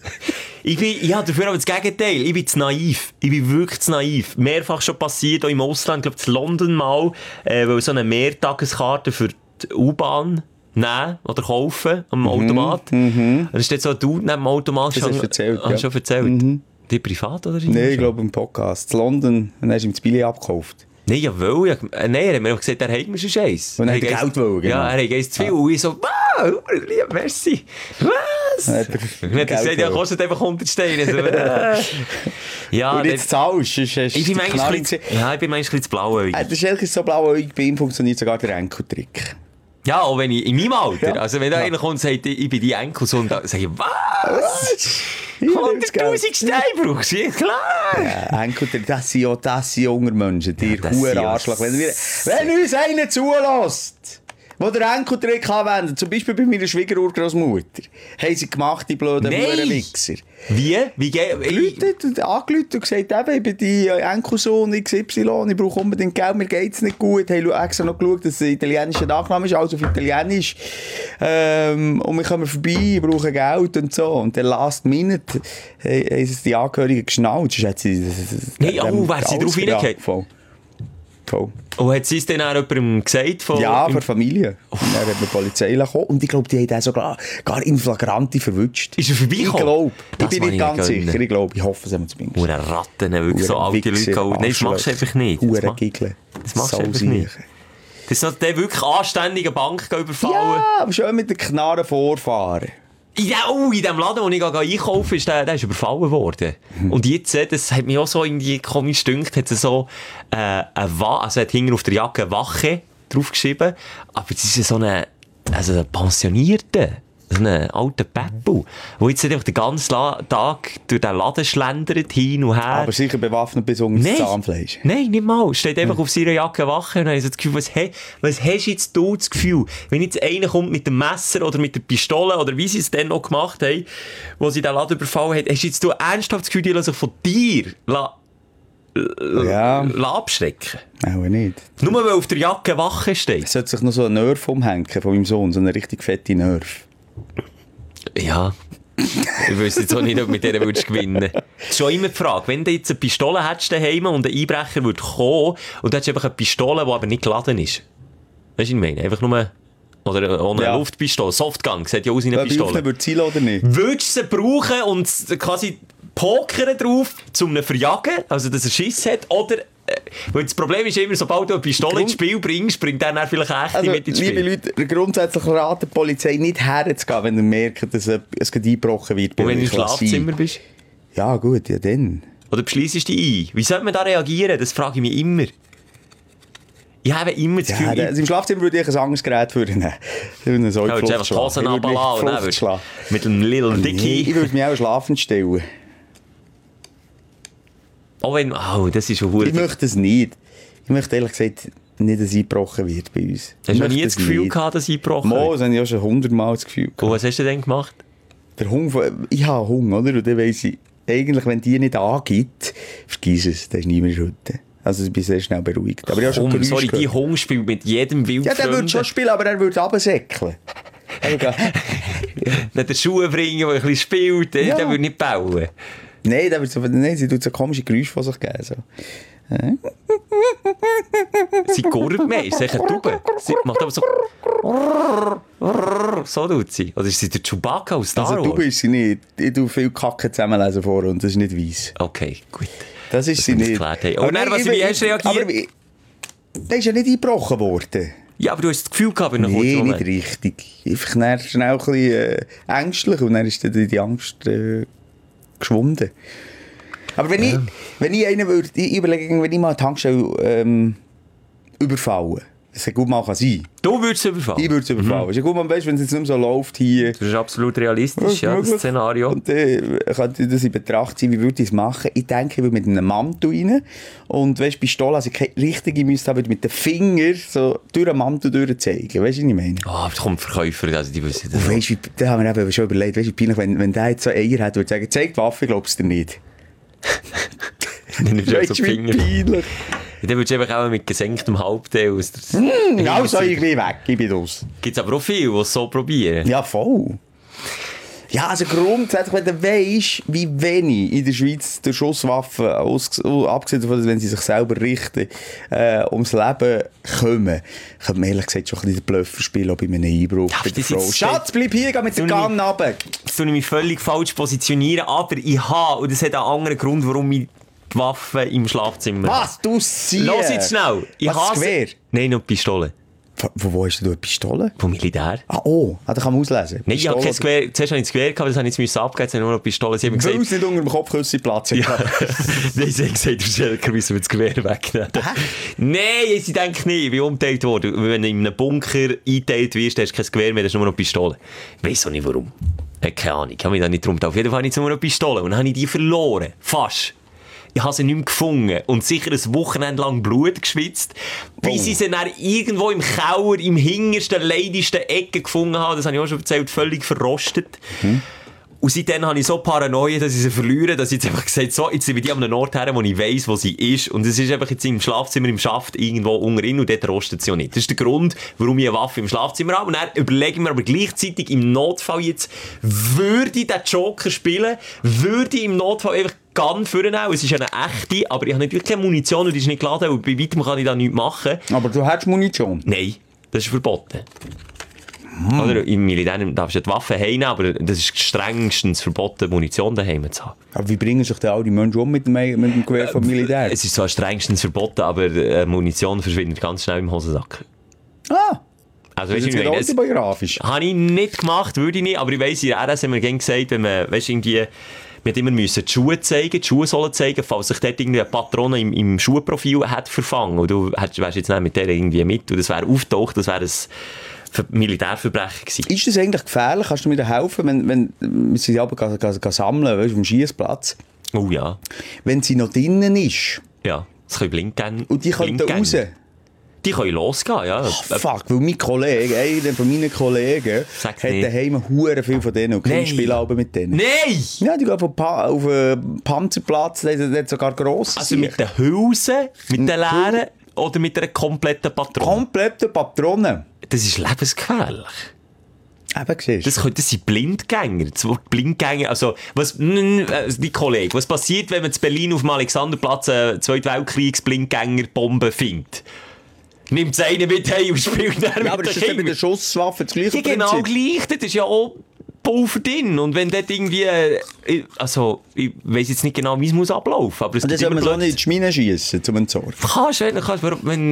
Ich habe dafür aber das Gegenteil. Ich bin zu naiv. Ich bin wirklich zu naiv. Mehrfach schon passiert, auch im Ausland, ich glaube in London mal, weil so eine Mehrtageskarte für die U-Bahn nehmen oder kaufen am Automat. Dann steht so ein Dude neben dem Automat. Das hast du erzählt, ja. Schon erzählt? Die privat oder? Nein, ich glaube im Podcast. In London, und dann hast du ihm das Billet abgekauft. Nein, jawohl. Nein, er hat mir auch gesagt, er hat mir schon eins. Und er hat Geld wollen, genau. Ja, er hat eins zu viel. Und ich so, wow, lieb, merci. Was? Er hat gesagt, ja, kostet einfach 100 Steine. Ja, und jetzt zahlst du, ich bin manchmal ein bisschen zu blauäugig. Das ist eigentlich so blauäugig, bei ihm funktioniert sogar der Enkeltrick. Ja, auch wenn ich in meinem Alter, ja. Also wenn da einer kommt und sagt, ich bin die Enkelsohn, dann sage ich, was? 100'000 Steine brauchst du, klar. Ja, Enkeltrick, das sind junge Menschen, die hohen Arschloch. Wenn uns einer zulässt, der den Enkeltrick anwendet, zum Beispiel bei meiner Schwiegerurgroßmutter, haben sie gemacht, die blöden Hurenwichser. Wie? Leute angerufen und gesagt, ich bin die Enkelsohn XY, ich brauche unbedingt Geld, mir geht's nicht gut. Haben extra noch geschaut, dass es ein italienischer Nachname ist, also auf Italienisch. Und wir kommen vorbei, ich brauche Geld und so. Und der Last Minute haben sie die Angehörigen geschnallt. Wäre sie drauf reingekommen? Voll. Und hat sie es dann auch jemandem gesagt? Ja, von der Familie. Und dann hat die Polizei gekommen. Und ich glaube, die haben den sogar gar in Flagranti verwünscht. Ist er vorbeigekommen? Ich glaube. Ich bin nicht ganz sicher. Ich glaube, ich hoffe, es haben wir zumindest. Oder Ratten, wirklich so alte Leute. Nein, das machst du einfach nicht. Das machst du einfach nicht. Das ist der wirklich anständige Bank überfallen. Ja, aber schön mit der Knarre vorfahren. In dem Laden, wo ich einkaufe, ist der ist überfallen worden. Und jetzt, das hat mich auch so irgendwie komisch gedünkt, hat es so also hat hinten auf der Jacke Wache draufgeschrieben, aber das ist so ein Pensionierter, so ein alter Peppu, der jetzt einfach den ganzen Tag durch den Laden schlendert, hin und her. Aber sicher bewaffnet bis unter das Zahnfleisch. Nein, nicht mal. Steht einfach auf seiner Jacke Wache und dann habe ich so das Gefühl, was hast du jetzt du das Gefühl? Wenn jetzt einer kommt mit dem Messer oder mit der Pistole oder wie sie es dann noch gemacht haben, wo sie den Laden überfallen haben, hast du jetzt ernsthaft das Gefühl, die lassen sich von dir abschrecken? Auch nicht. Nur weil auf der Jacke Wache steht. Es sollte sich noch so ein Nerv umhängen von meinem Sohn, so eine richtig fette Nerv. Ja. Ich wüsste jetzt auch nicht, ob du mit der gewinnen würdest. Das ist schon immer die Frage, wenn du jetzt eine Pistole hättest daheim und ein Einbrecher würde kommen und du hättest einfach eine Pistole, die aber nicht geladen ist. Weißt du, was ich meine? Einfach nur... Oder ohne eine Luftpistole. Softgun, sieht ja aus wie eine Pistole. Würde sie oder nicht? Würdest du sie brauchen und quasi pokern drauf, um ihn zu verjagen, also dass er Schiss hat, oder... Weil das Problem ist immer, sobald du eine Pistole ins Spiel bringst, bringt der dann vielleicht echt mit ins Spiel. Liebe Leute, grundsätzlich raten die Polizei nicht herzugehen, wenn ihr merkt, dass es eingebrochen wird. Und wenn du im Schlafzimmer bist? Ja gut, ja dann. Oder beschliessest du dich ein? Wie sollte man da reagieren? Das frage ich mich immer. Ich habe immer das Gefühl... Also im Schlafzimmer würde ich ein anderes Gerät nehmen. Ich würde einfach die Hosen runterlassen mit einem Little Dicky. Ich würde mich auch schlafend stellen. Oh, das ist schon gut. Ich möchte es nicht. Ich möchte ehrlich gesagt nicht, dass eingebrochen wird bei uns. Hast du nie das Gefühl gehabt, dass eingebrochen wird? Das habe ich auch schon 100-mal das Gefühl gehabt. Und was hast du denn gemacht? Ich habe Hunger, oder? Und dann weiss ich, eigentlich, wenn die nicht angibt, vergiss es, dann ist niemand schuld. Also ich bin sehr schnell beruhigt. Aber die Hunger spielt mit jedem Wildfremden. Ja, der würde schon spielen, aber er würde runtersäckeln. Nicht den Schuh bringen, der ein bisschen spielt, der würde nicht bauen. Nein, sie tut so komische Geräusche von sich geben. So. Sie gurrt mehr, ist sicher eine Taube. Sie macht aber so... So tut sie. Oder ist sie der Chewbacca aus Star Wars? Also Taube ist sie nicht. Ich tue viel Kacke zusammenlesen vor und das ist nicht weiss. Okay, gut. Das ist sie nicht. Und dann, wie hast du reagiert? Der ist ja nicht eingebrochen worden. Ja, aber du hast das Gefühl gehabt, in einem kurzen Moment. Nicht richtig. Einfach schnell ein bisschen ängstlich und dann ist die Angst geschwunden. Aber wenn ich einen würde, ich überlege, wenn ich mal eine Tankstelle überfallen. Das kann gut mal sein. Du würdest es überfallen? Ich würde es überfallen. Mhm. Ist ja gut, man weiss, wenn es jetzt nicht mehr so läuft hier. Das ist absolut realistisch, ja, das Szenario. Und dann könnte das in Betracht ziehen, wie würde ich es machen? Ich denke, ich würde mit einem Mantel rein und weißt, Pistole, also keine richtige müsste haben, mit den Fingern so durch den Mantel durchzeigen. Weißt du, was ich meine? Aber da kommt Verkäufer, also die wissen das. Weißt du, da haben wir eben schon überlegt, weißt du, peinlich, wenn der jetzt so Eier hat, würde ich sagen, zeig die Waffe, glaubst du dir nicht? Weißt du, wie peinlich? Dann würdest du einfach auch mit gesenktem Hauptteil aus der... Ja, so ich gleich weg, ich bin raus. Gibt es aber auch viele, die es so probieren. Ja, voll. Ja, also grundsätzlich, wenn du weisst, wie wenig in der Schweiz der Schusswaffen, abgesehen davon, wenn sie sich selber richten, ums Leben kommen, könnte man ehrlich gesagt schon ein bisschen den Blöffer spielen, auch bei einem Einbruch. Ja, bei der Frau. Schatz, bleib hier, geh mit der Gun runter. Jetzt tue ich mich völlig falsch positionieren, aber ich habe, und das hat einen anderen Grund, warum ich die Waffe im Schlafzimmer. Was? Du siehst? Los jetzt schnell. Ich was, Gewehr? Nein, noch Pistole. Wo hast du eine Pistole? Vom Militär. Ah, oh, da kann man auslesen. Nein, ich habe kein Gewehr. Zuerst habe ich das Gewehr gehabt, das habe ich jetzt abgeben, jetzt habe ich nur noch Pistole. Sie haben gesagt... Weil es nicht unter dem Kopfkissen Platz hat. Ja. Nein, sie haben gesagt, der Schelker müssen wir das Gewehr wegnehmen. Nein, sie denken nicht, wie umgeteilt worden. Wenn du in einem Bunker eingeteilt wirst, hast du kein Gewehr mehr, hast du nur noch Pistole. Ich weiss auch nicht warum. Keine Ahnung, ich habe mich da nicht drum getan. Auf jeden Fall habe ich jetzt nur noch Pistole und dann habe ich die verloren. Fast. Ich habe sie nicht mehr gefunden und sicher ein Wochenende lang Blut geschwitzt, bis ich sie dann irgendwo im Keller, im hintersten, leidesten Ecke gefunden habe. Das habe ich auch schon erzählt, völlig verrostet. Und seitdem habe ich so Paranoia, dass ich sie verliere, dass ich jetzt einfach gesagt habe, so, jetzt bin ich an einem Ort her, wo ich weiss, wo sie ist. Und es ist einfach jetzt im Schlafzimmer, im Schaft, irgendwo unten und dort rostet sie auch nicht. Das ist der Grund, warum ich eine Waffe im Schlafzimmer habe. Und dann überlege ich mir aber gleichzeitig im Notfall jetzt, würde ich den Joker spielen, würde ich im Notfall einfach Gun vornehmen. Es ist eine echte, aber ich habe natürlich keine Munition und die ist nicht geladen und bei weitem kann ich da nichts machen. Aber du hast Munition? Nein, das ist verboten. Oder im Militär darfst du die Waffe heimnehmen, aber das ist strengstens verboten, Munition daheim zu haben. Aber wie bringen sich denn all die Menschen um mit dem Gewehr vom Militär? Es ist zwar strengstens verboten, aber Munition verschwindet ganz schnell im Hosensack. Ah! Also, das ist jetzt autobiografisch. Habe ich nicht gemacht, würde ich nicht, aber ich weiss, in der RS haben wir gerne gesagt, wenn man, weißt, irgendwie, wir immer müssen die Schuhe zeigen, die Schuhsohlen zeigen, falls sich dort irgendwie eine Patrone im Schuhprofil hat verfangen und du wärst jetzt nicht mit der irgendwie mit und das wäre auftaucht, das wäre ein Militärverbrechen gewesen. Ist das eigentlich gefährlich? Kannst du mir da helfen, wenn sie aber sammeln, weißt, auf dem Schiessplatz? Oh ja. Wenn sie noch drinnen ist? Ja, es können blinken. Und die können raus? Die können losgehen, ja. Fuck, weil mein Kollege, einer von meinen Kollegen, hat daheim hure viel von denen und Kinder spielen aber mit denen. Nein! Ja, die gehen auf einen Panzerplatz, der hat sogar gross. Also mit den Hülsen, mit den leeren oder mit einer kompletten Patrone? Komplette Patrone. Das ist lebensgefährlich. Das sind Blindgänger. Das Wort Blindgänger. Also, die Kollege, was passiert, wenn man in Berlin auf dem Alexanderplatz eine Zweite Weltkriegs-Blindgänger-Bombe findet? Nimmt es einen mit heim und spielt dann ja, aber ist das mit der Schusswaffe das gleiche Prinzip? Genau gleich. Das ist ja auch Pulver drin. Und wenn dort irgendwie... Also, ich weiss jetzt nicht genau, wie es muss ablaufen. Aber es und das soll man so nicht in die Schmine schiessen, zum Entsorgen? Kannst, wenn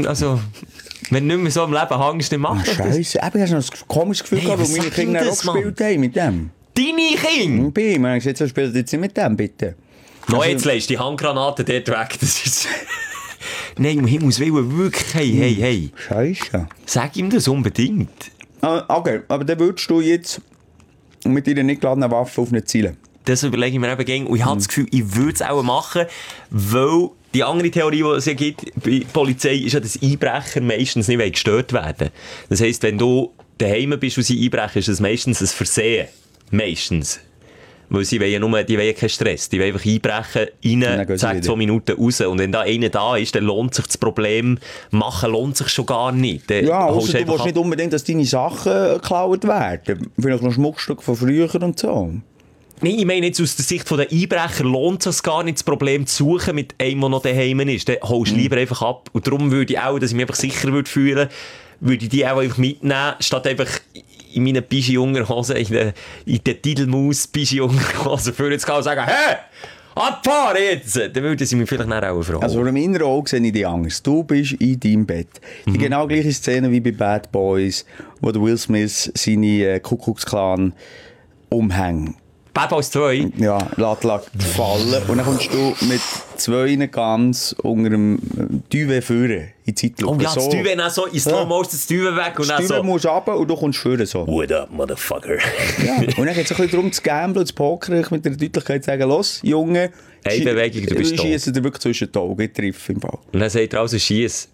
du nicht mehr so im Leben hängst, dann mach das. Scheiße, aber hast du noch ein komisches Gefühl gehabt, wo meine Kinder auch gespielt haben mit dem? Deine Kinder? Ich habe gesagt, so spielt jetzt nicht mit dem, bitte. No, jetzt lässt die Handgranaten dort weg. Das ist... Nein, um Himmels Willen, wirklich, hey. Scheiße. Sag ihm das unbedingt. Okay, aber dann würdest du jetzt mit deiner nicht geladenen Waffe auf eine Ziele? Das überlege ich mir eben gerne. Und ich habe das Gefühl, ich würde es auch machen, weil die andere Theorie, die es gibt bei der Polizei, ist ja, dass Einbrecher meistens nicht gestört werden. Das heisst, wenn du daheim bist und sie einbrechen, ist das meistens ein Versehen. Meistens. Weil sie wollen ja die wollen keinen Stress. Die wollen einfach einbrechen, rein, zack, 2 Minuten raus. Und wenn da einer da ist, dann lohnt sich das Problem machen, lohnt sich schon gar nicht. Dann ja, also du willst nicht unbedingt, dass deine Sachen geklaut werden. Vielleicht noch ein Schmuckstück von früher und so. Nein, ich meine jetzt aus der Sicht der Einbrecher lohnt es gar nicht, das Problem zu suchen mit einem, der noch daheim ist. Dann holst du lieber einfach ab. Und darum würde ich auch, dass ich mich einfach sicher fühlen würde ich die auch einfach mitnehmen, statt einfach in meinen Pischi-Unterhosen, in den Titelmaus-Pischi-Unterhosen für jetzt gehen und sagen, hey, abfahren jetzt! Dann würde sie mich vielleicht auch fragen. Also vor meinen Augen sehe ich die Angst. Du bist in deinem Bett. Die genau gleiche Szene wie bei Bad Boys, wo der Will Smith seine Ku Klux Klan umhängt. Bad Boys 2? Ja, lässt fallen. Und dann kommst du mit 2 ganz unter dem Duvet führen in die Zeitlupe. Und ja, das Duvet dann so in Slow-Motion das Duvet weg. Und das Duvet musst du runter und du kommst führen so. What up, motherfucker? Ja. Und dann geht es ein bisschen darum, zu gamblen und zu pokern, mit der Deutlichkeit zu sagen, los, Junge, hey, Bewegung, du bist tot. Schiessen dir wirklich zwischen die Augen, ich treffe im Fall. Und dann sagt er also, schiess.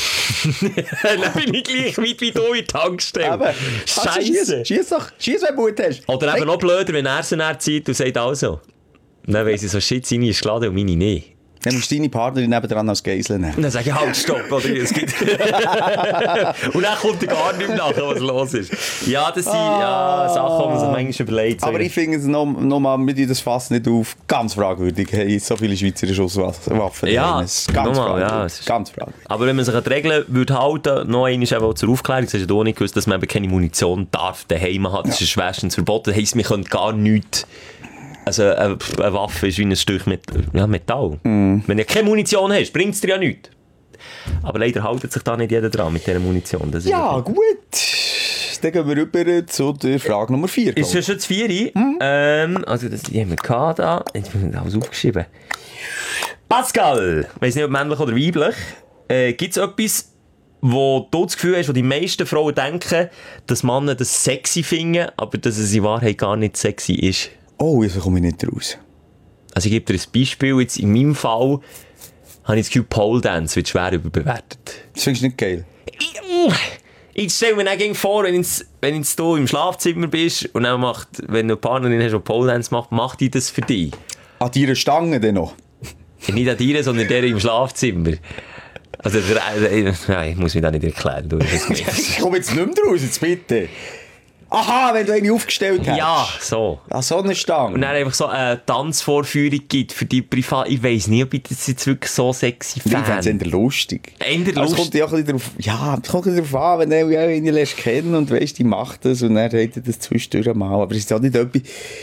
Dann bin ich gleich weit wie du in die Tankstelle. Scheiße. Schiess doch. Schiess, wenn du Mut hast. Oder eben noch blöder, wenn er sie dann zieht und sagt also. Und dann weiss ich so, shit, seine ist geladen und meine nicht. Dann musst du deine Partnerin nebendran als Geisel nehmen. Und dann sage ich, halt, stopp. Oder es gibt und dann kommt er gar nicht mehr nachher, was los ist. Ja, das sind Sachen, die man sich manchmal überlegt. Aber ich finde es nochmal, mit das Fass nicht auf, ganz fragwürdig. Hey, so viele Schweizer Schusswaffen. Ja, ganz fragwürdig. Ganz fragwürdig. Aber wenn man sich an die Regeln würde halten, noch einmal eben zur Aufklärung, das hast du auch nicht gewusst, dass man eben keine Munition darf daheim haben. Das ist schwerstens verboten. Das heisst, man könnte gar nichts. Also eine Waffe ist wie ein Stück Metall. Wenn du keine Munition hast, bringt es dir ja nichts. Aber leider haltet sich da nicht jeder dran mit dieser Munition. Das ist ja, gut. Dann gehen wir rüber zu der Frage Nummer 4. Ist das schon das 4? Also das haben wir gehabt da. Jetzt habe ich alles aufgeschrieben. Pascal! Ich weiss nicht, ob männlich oder weiblich. Gibt es etwas, wo du das Gefühl hast, wo die meisten Frauen denken, dass Männer das sexy finden, aber dass es in Wahrheit gar nicht sexy ist? Oh, jetzt komme ich nicht raus. Also ich gebe dir ein Beispiel. Jetzt in meinem Fall habe ich das Gefühl, Pole Dance wird schwer überbewertet. Das findest du nicht geil? Ich stelle mir dann vor, wenn du im Schlafzimmer bist und dann wenn du eine Partnerin hast, die Pole Dance macht, macht die das für dich. An deiner Stange dann noch? Nicht an dir, sondern der im Schlafzimmer. Also, nein, ich muss mich da nicht erklären. Ich komme jetzt nicht mehr raus, jetzt bitte. Aha, wenn du eine aufgestellt hast. Ja, so. An so einer Stange. Und dann einfach so eine Tanzvorführung gibt für die Privat. Ich weiss nicht, ob ich das jetzt wirklich so sexy fände. Ich fände es eher lustig. Es kommt ja auch ein bisschen drauf, es kommt darauf an, wenn du eine lässt kennen und weisst, die macht das und dann redet das zwischendurch mal. Aber es ist auch nicht etwas,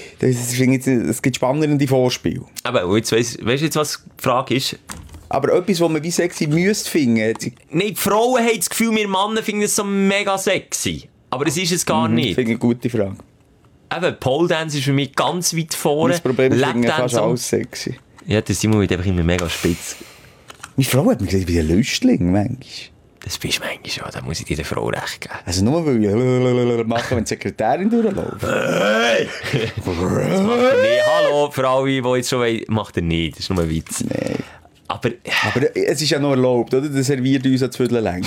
es gibt spannende Vorspiele. Aber jetzt weißt du jetzt, was die Frage ist? Aber etwas, was man wie sexy müsste finden. Nein, die Frauen haben das Gefühl, wir Männer finden es so mega sexy. Aber es ist es gar nicht. Ich finde eine gute Frage. Eben, Pole Dance ist für mich ganz weit vorne. Das Problem ist, ich fast alles sexy. Ja, der Simon wird einfach immer mega spitz. Meine Frau hat mir gesagt, wie ein Lüstling, manchmal. Das bist du manchmal schon, da muss ich dir der Frau recht geben. Also nur weil ich machen, wenn die Sekretärin durchläuft. Hey! Das macht er nicht. Hallo, für alle, die jetzt schon wollen, macht er nicht. Das ist nur ein Witz. Nein. Aber es ist ja noch erlaubt, oder? Das serviert uns an Viertel länger.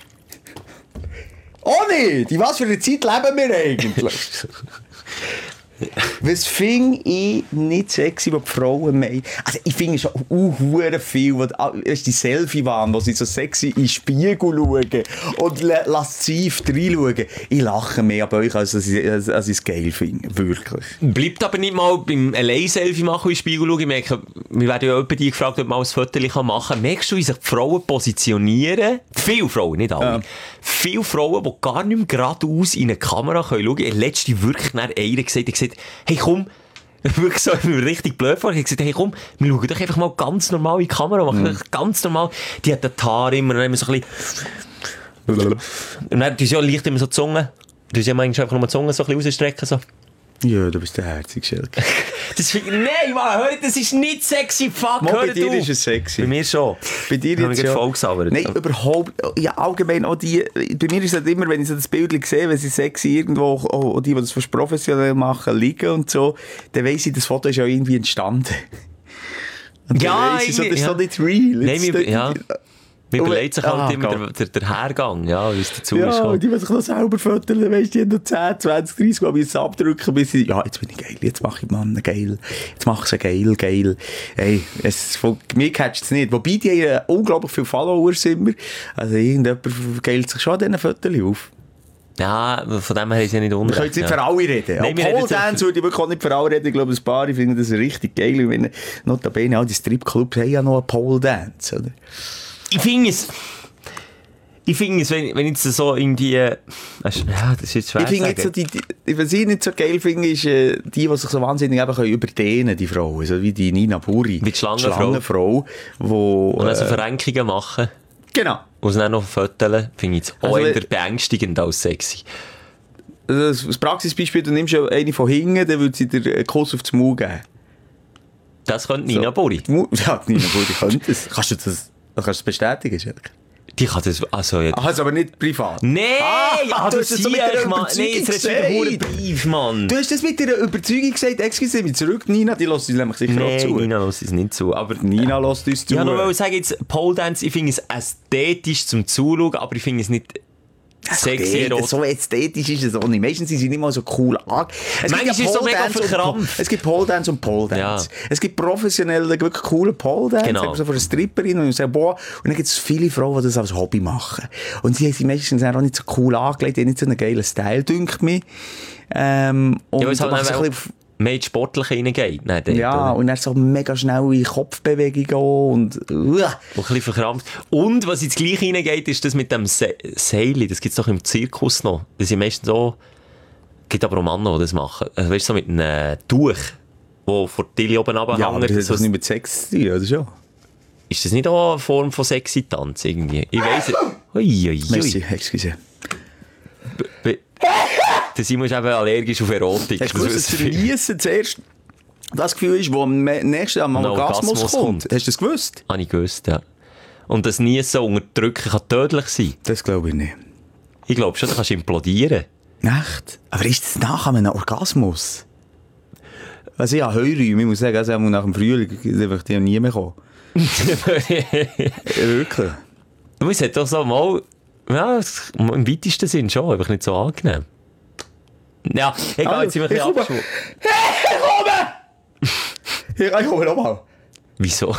Oh nicht! In was für einer Zeit leben wir eigentlich? Was finde ich nicht sexy, was die Frauen meinen? Also ich finde schon hure viel, die Selfie-Wahn, wo sie so sexy in den Spiegel schauen und lasziv reinschauen. Ich lache mehr an euch, als ich es geil finde. Wirklich. Bleibt aber nicht mal beim Allein-Selfie machen, in den Spiegel schauen. Ich merke, wir werden ja jemanden gefragt, ob man ein Foto machen kann. Merkst du, wie sich die Frauen positionieren? Viele Frauen, nicht alle. Ja. Viele Frauen, die gar nicht mehr geradeaus in eine Kamera schauen können. Ich habe letztens wirklich nach einer gesagt, hey komm, wirklich so, ich bin richtig blöd vor. Ich habe gesagt, hey komm, wir schauen doch einfach mal ganz normal in die Kamera, machen doch ganz normal. Die hat die Haare immer, und dann immer so ein bisschen... Und dann tun sie ja leicht immer so die Zunge. Du sie ja manchmal einfach nur die Zunge so ein bisschen rausstrecken, so. Ja, du bist der herzige Schelke. Nein, Mann, hör, das ist nicht sexy, fuck, hör bei dir ist es sexy. Bei mir schon. Bei dir jetzt ja. Nein, überhaupt. Ja, allgemein auch die, bei mir ist es halt immer, wenn ich so das Bild sehe, wenn sie sexy irgendwo, auch die das fast professionell machen, liegen und so, dann weiss ich, das Foto ist ja irgendwie entstanden. Und ja, weiss ich, so, das ist doch nicht real. Nein, ja. Man überlegt sich halt immer der Hergang, ja, wie es dazu ist. Ja, die sich noch selber fotografieren, weisst du, die haben noch 10, 20, 30 Mal müssen abdrücken, bis sie, ja, jetzt bin ich geil, jetzt mache ich Mann geil, jetzt mache ich sie geil. Hey, mir catcht es nicht. Wobei die haben unglaublich viele Followers immer. Also irgendjemand geilt sich schon an diesen Fotos auf. Ja, von dem her ist ja nicht unrecht. Wir können jetzt nicht für alle reden. Nein, Pole Dance würde ich wirklich auch nicht für alle reden. Ich glaube, ein paar finden das richtig geil. Wenn notabene all die Stripclubs haben ja noch einen Pole Dance, oder? Ich finde es, wenn ich so irgendwie, ja, das ist jetzt schwer ich finde so was ich nicht so geil finde, ist, die sich so wahnsinnig eben können überdehnen, die Frauen, so wie die Nina Buri. Wie die Schlangenfrau. Und dann so Verrenkungen machen. Genau. Und dann noch fotografieren, finde ich auch eher beängstigend als sexy. Also das Praxisbeispiel, du nimmst ja eine von hinten, dann würde sie dir einen Kuss auf den Mund geben. Das könnte Nina Buri. Ja, Nina Buri könnte das. Kannst du das bestätigen, Schelke? Die kann das, also jetzt... Ach, aber nicht privat? Nein! Du hast das so mit einer Überzeugung gesagt. Beef, Mann. Du hast das mit einer Überzeugung gesagt. Excuse mich, zurück, Nina, die lässt uns nämlich sicher auch zu. Nina lässt uns nicht zu. Aber Nina lässt uns zu. Ja, nur weil ich sage jetzt, Pole Dance, ich finde es ästhetisch zum Zuschauen, aber ich finde es nicht... sexy, so ästhetisch ist es auch nicht. Meistens sind sie nicht mal so cool angelegt. Manchmal ist es so mega verkrampft. Es gibt Pole Dance und Pole Dance. Ja. Es gibt professionelle, wirklich coole Pole Dance. Genau. So von einer Stripperin und sagen, boah. Und dann gibt es viele Frauen, die das als Hobby machen. Und sie sind meistens auch nicht so cool angelegt, die haben nicht so einen geilen Style, dünkt mich. Und ja, es halt mehr ins Sportliche reingeht. Ja, und dann so mega schnelle Kopfbewegungen und ein bisschen verkrampft. Und was ins Gleiche reingeht, ist das mit dem Seil. Das gibt es doch im Zirkus noch. Das sind meistens so... Es gibt aber auch Männer, die das machen. Also, weißt du, so mit einem Tuch, wo vor die Tilly oben runterhängt. Ja, aber das ist doch nicht mit Sex zu tun, oder schon? Ist das nicht auch eine Form von sexy Tanz irgendwie? Ich weiss es. Merci, excuse. Der Simon ist eben allergisch auf Erotik. Hast du gewusst, dass der Niesen zuerst das Gefühl ist, das am nächsten am Orgasmus kommt? Hast du das gewusst? Habe ich gewusst, ja. Und das Niesen unterdrücken kann tödlich sein. Das glaube ich nicht. Ich glaube schon, da kannst du implodieren. Echt? Aber ist das nach einem Orgasmus? Also ja, Heuräume, ich muss sagen, also nach dem Frühling ist die nie mehr gekommen. Wirklich? Es hat doch so mal... Ja, im weitesten Sinn schon, einfach nicht so angenehm. Ja, egal, jetzt sind wir ein bisschen abgeschwungen. Ich komme nochmal. Wieso?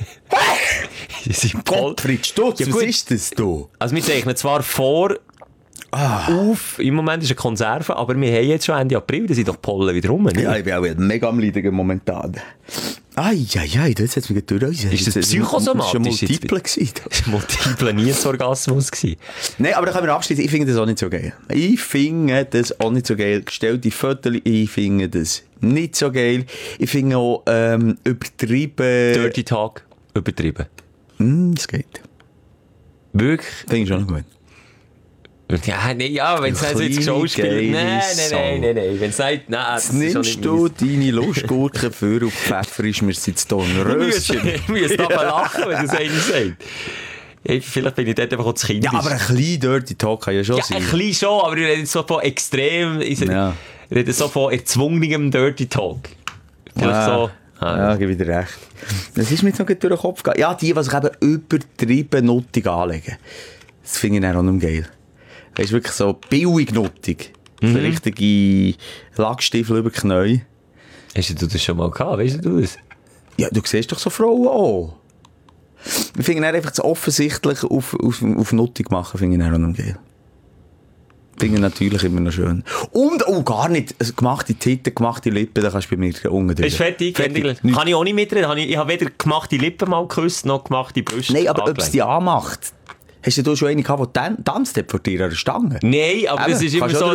Gottfried Stutz, ja, was ist das da? Also wir zeichnen zwar vor auf, im Moment ist eine Konserve, aber wir haben jetzt schon Ende April, da sind doch Pollen wieder rum. Nicht? Ja, ich bin auch mega am Leiden momentan. Ai, du hast mich durch. Ist das psychosomatisch? Das war multiple. Multiple Niesorgasmus gewesen. Nein, aber da können wir abschließen. Ich finde das auch nicht so geil. Gestellte Fotos, ich finde das nicht so geil. Ich finde auch übertrieben... Dirty Talk, übertrieben. Das geht. Wirklich? Finde ich schon noch gut. Ja, nee, ja, wenn es jetzt Schauspiel... Nein. Wenn es sagt, nein, das nimmst du deine Lustgurken für und pfefferst mir sie zu Dornröschen. Ich muss aber lachen, wenn das einer sagt. Ja, vielleicht bin ich dort einfach auch zu kindisch. Ja, aber ein kleiner Dirty Talk kann ja schon sein. Ja, ein klein schon, aber ich rede so von extrem... Ich rede so von erzwungenem Dirty Talk. Vielleicht so... Ja, gebe ich dir recht. Das ist mir jetzt noch durch den Kopf gegangen. Ja, die sich eben übertrieben nuttig anlegen. Das finde ich dann auch nicht geil. Das ist wirklich so billig nuttig. So richtige Lackstiefel über die Knie. Hast du das schon mal gehabt? Weißt du das? Ja, du siehst doch so Frauen auch. Ich finde einfach das offensichtlich auf Nuttung machen, finde ich auch noch geil. Finde ich natürlich immer noch schön. Und, gar nicht, also gemachte Titten, gemachte Lippen, da kannst du bei mir unten durch. Ist fertig? Kann ich auch nicht mitreden. Ich habe weder gemachte Lippen mal geküsst, noch gemachte Brüste. Nein, aber ob es dich anmacht. Hast du schon eine gehabt, die tanzt vor dir an der Stange? Nein, aber es ist immer so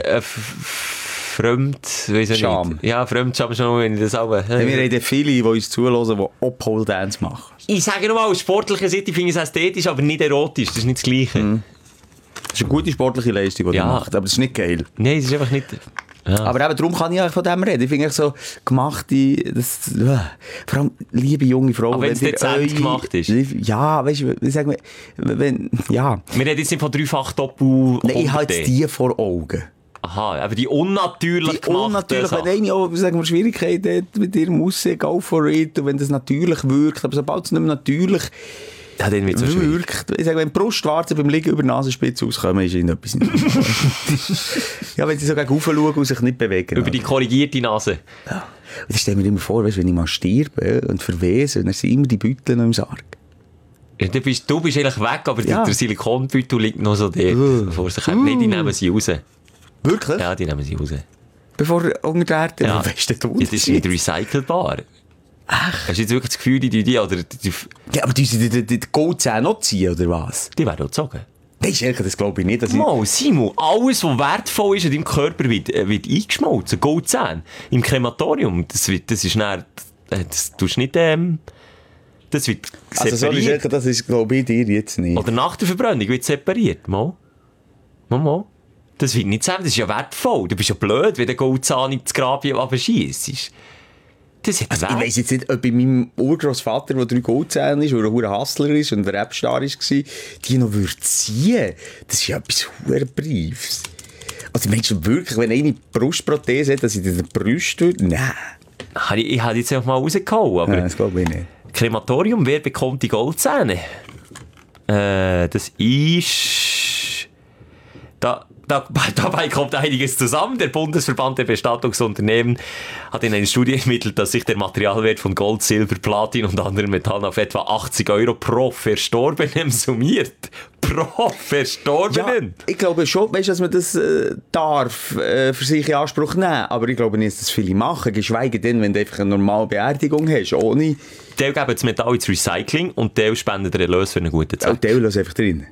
Scham. Nicht. Ja, Fremdscham schon, wenn ich das auch... Wir haben viele, die uns zuhören, die auch Pole Dance machen. Ich sage nochmal, aus sportlicher Seite finde ich es ästhetisch, aber nicht erotisch. Das ist nicht das Gleiche. Das ist eine gute sportliche Leistung, die du machst, aber das ist nicht geil. Nein, das ist einfach nicht... Ja. Aber eben, darum kann ich eigentlich von dem reden. Ich finde so gemachte, vor allem liebe junge Frauen. Aber wenn es dezent gemacht ist? Ja, weißt du, ich sage, ja. Wir reden jetzt nicht von dreifach Doppel. Nein, ich habe jetzt die vor Augen. Aha, aber die unnatürlich gemacht. Unnatürlich, wenn eine auch, sagen wir, Schwierigkeiten hat mit ihrem Aussehen, go for it, und wenn das natürlich wirkt, aber sobald es nicht mehr natürlich wirkt, ich sage, wenn die Brustwarzen beim Liegen über die Nasenspitze rauskommen, ist ihnen etwas nicht. Ja, wenn sie so gegen rauf schauen und sich nicht bewegen. Über die korrigierte Nase. Ja. Und das stelle ich mir immer vor, weißt, wenn ich mal sterbe und verwese, dann sind immer die Beutel noch im Sarg. Ja, du bist eigentlich weg, aber der Silikonbeutel liegt noch so dort vor sich. Nein, die nehmen sie raus. Wirklich? Ja, die nehmen sie raus. Bevor unter der Erde? Ja, das ist nicht recycelbar. Ach. Hast du jetzt wirklich das Gefühl, die oder die... Ja, aber die Goldzähne noch ziehen, oder was? Die werden auch gezogen. Nein, das glaube ich nicht. Simon, alles, was wertvoll ist in deinem Körper, wird eingeschmolzen. Goldzähne. Im Krematorium, das ist dann... Das tust nicht... Das wird separiert. Also das ist, glaube ich, dir jetzt nicht. Oder nach der Verbrennung wird separiert. Mal. Das wird nicht zusammen, das ist ja wertvoll. Du bist ja blöd, wenn der Goldzahn ins Grab abschießt. Also ich weiss jetzt nicht, ob bei meinem Urgroßvater, der 3 Goldzähne ist, oder ein Hustler ist und ein Rapstar war, die noch ziehen. Das ist ja etwas Briefs. Also meinst du wirklich, wenn eine Brustprothese hat, dass ich den Brust würde? Nein. Ich habe jetzt noch mal rausgehauen, aber... Nein, das glaube ich nicht. Krematorium, wer bekommt die Goldzähne? Das ist... Dabei kommt einiges zusammen. Der Bundesverband der Bestattungsunternehmen hat in einer Studie ermittelt, dass sich der Materialwert von Gold, Silber, Platin und anderen Metallen auf etwa 80 € pro Verstorbenen summiert. Pro Verstorbenen? Ja, ich glaube schon, weißt, dass man das darf für sich in Anspruch nehmen. Aber ich glaube nicht, dass das viele machen. Geschweige denn, wenn du einfach eine normale Beerdigung hast, ohne... Teil geben das Metall ins Recycling und Teil spenden den Erlös für einen guten Zweck. Und Teil lassen einfach drin.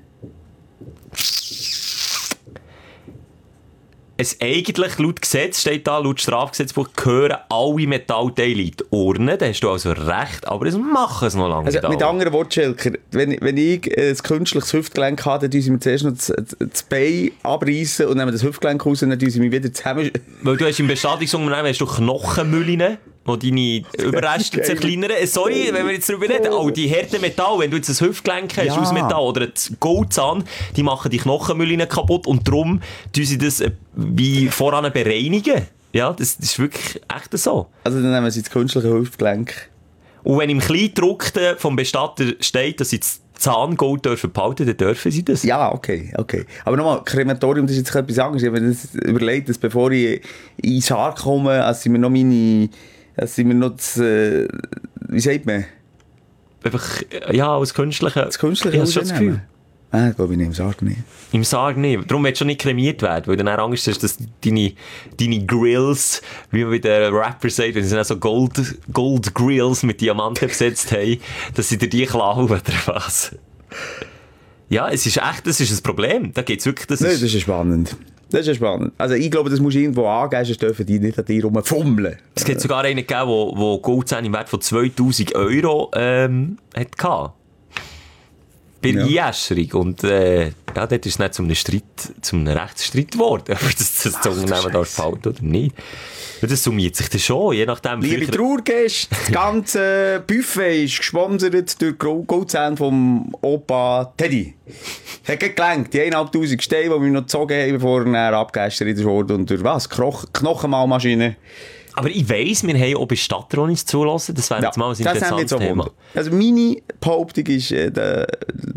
Eigentlich laut Gesetz steht da, laut Strafgesetzbuch, gehören alle Metallteile in die Urne. Da hast du also recht, aber es machen es noch lange also, nicht. Mit anderen Worten, Schelker, wenn ich ein künstliches Hüftgelenk habe, dann müssen wir zuerst noch das Bein abreißen und nehmen das Hüftgelenk raus und dann müssen wir wieder zusammen... Weil du hast im Bestattungsunternehmen hast du Knochenmüllen, die deine Überreste zerkleinern. Sorry, wenn wir jetzt darüber reden, auch die harten Metall, wenn du jetzt ein Hüftgelenk hast aus Metall oder ein Goldzahn, die machen die Knochenmüllen kaputt und darum tun sie das wie voran bereinigen. Ja, das ist wirklich echt so. Also dann nehmen sie das künstliche Hüftgelenk. Und wenn im Kleindruckten vom Bestatter steht, dass sie das Zahngold behalten dürfen, dann dürfen sie das. Ja, okay. Aber nochmal, Krematorium, das ist jetzt etwas anderes. Ich habe mir das überlegt, dass bevor ich in den Sarg komme, als sind mir noch meine... Das sind wir noch das, wie sagt man? Einfach, ja, als künstliche... Das künstliche ja, schon das Gefühl. Nein, glaube ich nicht, im Sarg nicht. Im Sarg nicht. Darum willst du nicht kremiert werden, weil du dann Angst hast, dass deine Grills, wie man bei den Rapper sagt, wenn sie dann so Gold Grills mit Diamanten besetzt haben, dass sie dir die klauen oder was. Ja, das ist ein Problem. Da geht's wirklich... Das ist spannend. Das ist spannend. Also ich glaube, das musst du irgendwo angeben, sonst dürfen die nicht an dir rumfummeln. Es gibt sogar einen gegeben, der Goldzähne im Wert von 2000 € hatte. Bei der Einäscherung. Und dort ist es nicht zu einem Rechtsstreit geworden, ob das Unternehmen darf behalten oder nicht. Das summiert sich dann schon, je nachdem. Liebe Trauergäste, das ganze Buffet ist gesponsert durch Goldzähne vom Opa Teddy. Es hat gelangt, die 1'500 Steine, die wir noch gezogen haben, bevor er abgeästert wurde. Und durch was? Knochenmalmaschine. Aber ich weiss, wir haben auch Bestatter, die uns zulassen. Das wäre jetzt mal ein interessantes Thema. Also meine Behauptung ist,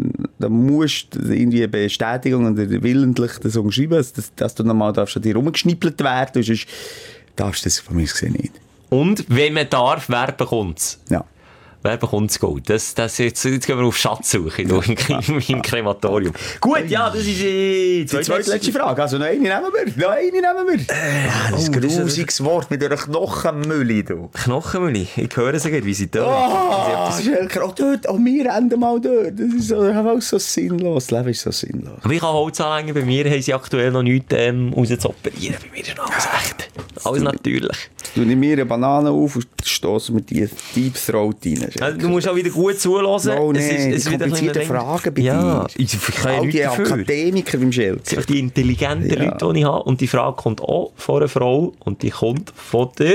musst du irgendwie eine Bestätigung oder willentlich das umschreiben, dass du nochmal an dir rumgeschnippelt werden, sonst darfst du das von mir gesehen nicht. Und wenn man darf, wer bekommt's? Ja. Wer bekommt das Gold? Jetzt gehen wir auf Schatzsuche im Krematorium. Gut, ja, das ist die zweitletzte Frage. Also noch eine nehmen wir. Das ist ein grusiges Wort mit einer Knochenmühle. Knochenmühle? Ich höre sie gerade, wie sie da dort. Auch wir enden mal dort. Das ist so sinnlos. Das Leben ist so sinnlos. Aber ich kann Holz anhängen. Bei mir haben sie aktuell noch nichts rauszuoperieren. Bei mir ist noch alles echt. Alles natürlich. Du nimmst mir eine Banane auf und stoßen mit die Deep Throat rein. Also, du musst auch wieder gut zuhören. Oh nein, es komplizierte Fragen bei dir. Ich kann all die Akademiker beim Schild. Das sind die intelligenten Leute, die ich habe. Und die Frage kommt auch von einer Frau und die kommt von der...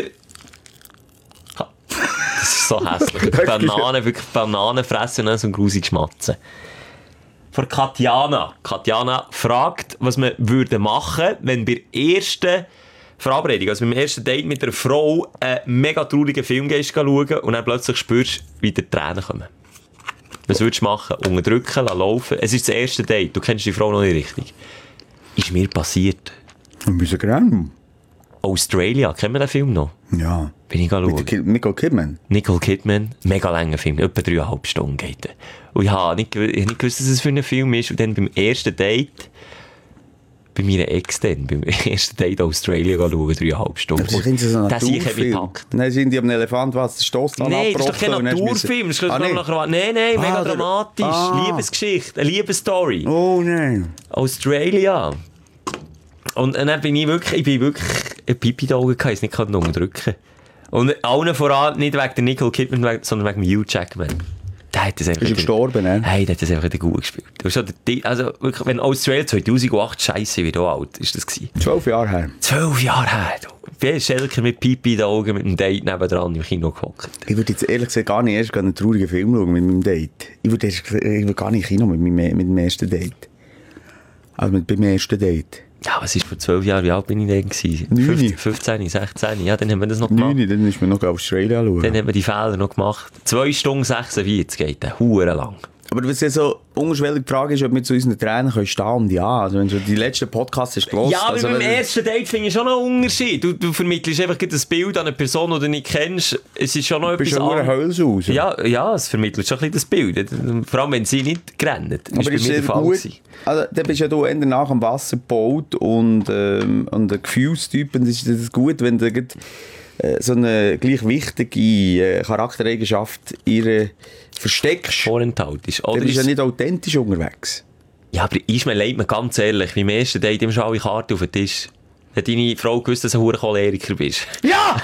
Das ist so hässlich. Bananen fressen und dann so ein grusiges Schmatzen. Von Katjana. Katjana fragt, was man würde machen, wenn bei der ersten Verabredung, also beim ersten Date mit einer Frau, einen mega traurigen Film gehst schauen und dann plötzlich spürst, wie die Tränen kommen. Was würdest du machen? Unterdrücken, laufen? Es ist das erste Date, du kennst die Frau noch nicht richtig. Ist mir passiert. Wir müssen gerne. Australia, kennen wir den Film noch? Ja. Bin ich schauen. Nicole Kidman? Nicole Kidman, mega langer Film, etwa 3,5 Stunden geht er. Und ich habe nicht gewusst, dass es für einen Film ist. Und dann beim ersten Date, bei meiner Ex dann, beim ersten Date Australia schauen, 3,5 Stunden. Das ist ein gepackt. Nein, sind die am Elefant, was der Stoss Nein, das ist doch kein Naturfilm. Nein, mega dramatisch. Liebesgeschichte, eine Liebesstory. Oh nein. Australia. Und dann bin ich wirklich ein Pipi in den Augen gehabt, ich nicht unterdrücken. Und allen voran, nicht wegen der Nicole Kidman, sondern wegen Hugh Jackman. Der hat das einfach... Ist gestorben, ne? Hey, der hat das einfach gut gespielt. Also wirklich, wenn Australia 2008, scheisse, wie alt ist das gewesen? 12 Jahre her. 12 Jahre her, du. Wie ist Schelker mit Pipi in den Augen, mit einem Date nebendran im Kino gehockt? Ich würde jetzt ehrlich gesagt gar nicht erst einen traurigen Film schauen mit meinem Date. Ich würde gar nicht in Kino mit dem ersten Date. Also beim ersten Date. Ja, was ist vor 12 Jahren? Wie alt bin ich denn gewesen? 15, 16. Ja, dann haben wir das noch gemacht. 9, dann ist man noch Australia schauen. Dann haben wir die Fehler noch gemacht. 2 Stunden 46 geht der. Hure lang. Aber was ja so ungeschwellig die Frage ist, ob wir zu unseren Tränen stehen können. Und ja, also wenn du die letzten Podcasts hast gehört. Ja, aber also beim ersten Date finde ich schon noch einen Unterschied. Du vermittelst einfach ein Bild an eine Person, die du nicht kennst. Es ist schon noch etwas anderes. Raus. Ja, es vermittelt schon ein bisschen das Bild. Vor allem, wenn sie nicht rennen. Das aber ist es gut? Also, dann bist ja du eher nach dem Wasser gebaut und ein Gefühlstyp. Und ist das gut, wenn du so eine gleich wichtige Charaktereigenschaft ihre versteckst. Vorenthaltest. Oder ist ja nicht authentisch unterwegs. Ja, aber Ismail, leid mir ganz ehrlich, wie im ersten Date im alle Karte auf den Tisch. Hat deine Frau gewusst, dass du ein Choleriker bist? Ja!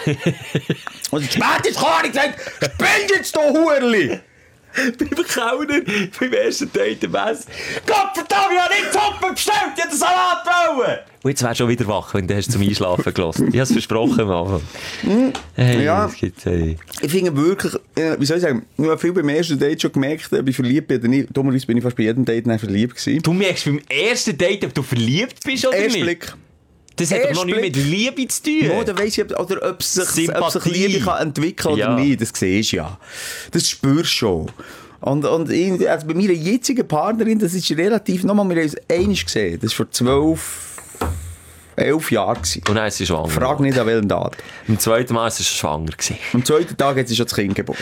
Und spät ist Karte gesagt, spiel jetzt doch Hurli! Beim Kellner, beim ersten Date im Mess. Gottverdammt, ich habe nicht Suppe bestellt, ich habe den Salat wollen! Und jetzt wärst du schon wieder wach, wenn du zum Einschlafen gelassen hast. Ich habe es versprochen am Anfang. Hey, ja, hey. Ich finde wirklich, wie soll ich sagen, ich habe viel beim ersten Date schon gemerkt, ob ich verliebt bin oder nicht. Dummerweise bin ich fast bei jedem Date verliebt gewesen. Du merkst beim ersten Date, ob du verliebt bist oder nicht? Blick. Das hat doch noch nichts mit Liebe zu tun. No, dann weiss ich, ob sich Liebe kann entwickeln oder nicht. Das siehst du ja. Das spürst du schon. Und also bei meiner jetzigen Partnerin, das ist relativ, nochmal, wir haben es einmal gesehen. Das war vor 11 Jahren. Und dann ist sie schwanger. Frag nicht, an welchem Tag. Am zweiten Mal war sie schwanger. Am zweiten Tag hat sie schon das Kind geboren.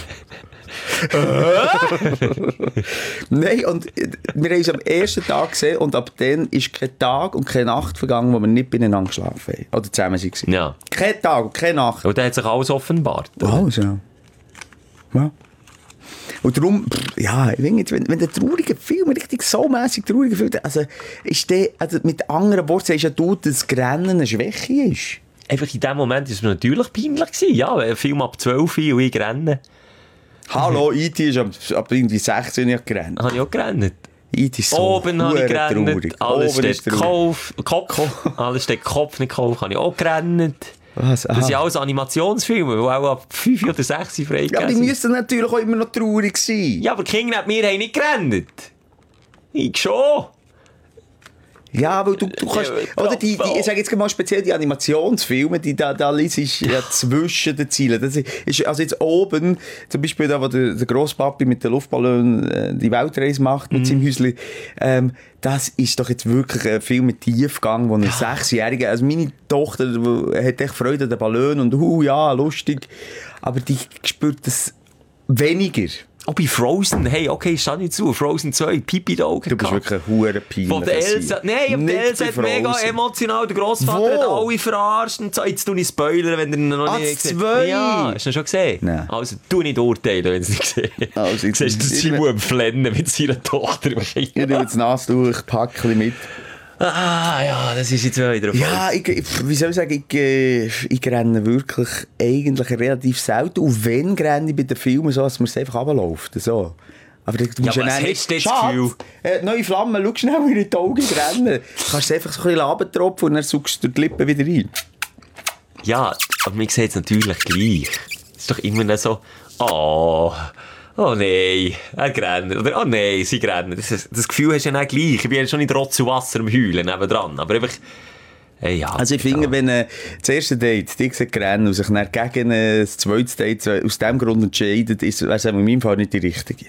Nein, und wir haben es am ersten Tag gesehen und ab dann ist kein Tag und keine Nacht vergangen, wo wir nicht beieinander geschlafen haben. Oder zusammen waren. Ja. Kein Tag und keine Nacht. Und dann hat sich alles offenbart. Alles, ja. Ja. Und darum, ja, wenn der traurige Film, richtig so mässig traurige Film, also mit anderen Worten sagst du, dass Grennen eine Schwäche ist. Einfach in dem Moment war es natürlich peinlich gewesen. Ja, ein Film ab 12 und ich renne. Hallo, IT ist ab irgendwie 16 Jahren gerannt. Habe ich auch gerannt. IT ist so oben habe ich gerannt. Traurig. Alles steht Kopf. Alles steht Kopf, nicht Kopf. Habe ich auch gerannt. Was? Das sind alles Animationsfilme, die auch ab 5 oder 6 freigegeben sind. Ja, aber die müssen natürlich auch immer noch traurig sein. Ja, aber die Kinder und wir haben nicht gerannt. Ich schon. Ja, weil du kannst, oder ich sage jetzt mal speziell die Animationsfilme, die da liest ja zwischen den Zielen. Das ist, also jetzt oben, zum Beispiel da, wo der Grosspapi mit den Luftballon die Weltreise macht mit seinem Häuschen, das ist doch jetzt wirklich ein Film mit Tiefgang, wo ein 6-Jähriger, also meine Tochter hat echt Freude an den Ballon und ja, lustig, aber die spürt das weniger. Auch bei Frozen, hey, okay, stand nicht zu. Frozen 2, Pipi da Augen. Du bist wirklich ein hure Pine. Von der Elsa. Nein, der Elsa hat mega emotional. Der Grossvater hat alle verarscht. Und so. Jetzt tu ich Spoiler, wenn du noch nicht gesehen hast. Ja, hast du ihn schon gesehen? Nein. Also, tu nicht urteilen, wenn du es nicht gesehen hast. Also, du siehst den Simon am Flennen mit seiner Tochter. Ich nehme jetzt nass durch, packe mit. Ah, ja, das ist jetzt wieder ein Ja, wie soll ich sagen, ich renne wirklich eigentlich relativ selten. Und wenn renne ich bei den Filmen so, dass man es einfach runterläuft. So. Aber du musst was hast du das Gefühl? Neue Flammen, schau schnell in die Augen rennen. Du kannst es einfach so ein bisschen runtertropfen und dann suchst du die Lippen wieder rein. Ja, aber man sieht es natürlich gleich. Es ist doch immer so, oh nein, er rennt. Oder, oh nein, sie rennen. Das Gefühl hast du ja nicht gleich. Ich bin ja schon nicht Rotz und Wasser am Heulen nebendran. Aber einfach, ja. Also ich finde, wenn das erste Date dich rennen und sich dann gegen das zweite Date aus dem Grund entscheidet, wäre es in meinem Fall nicht die richtige.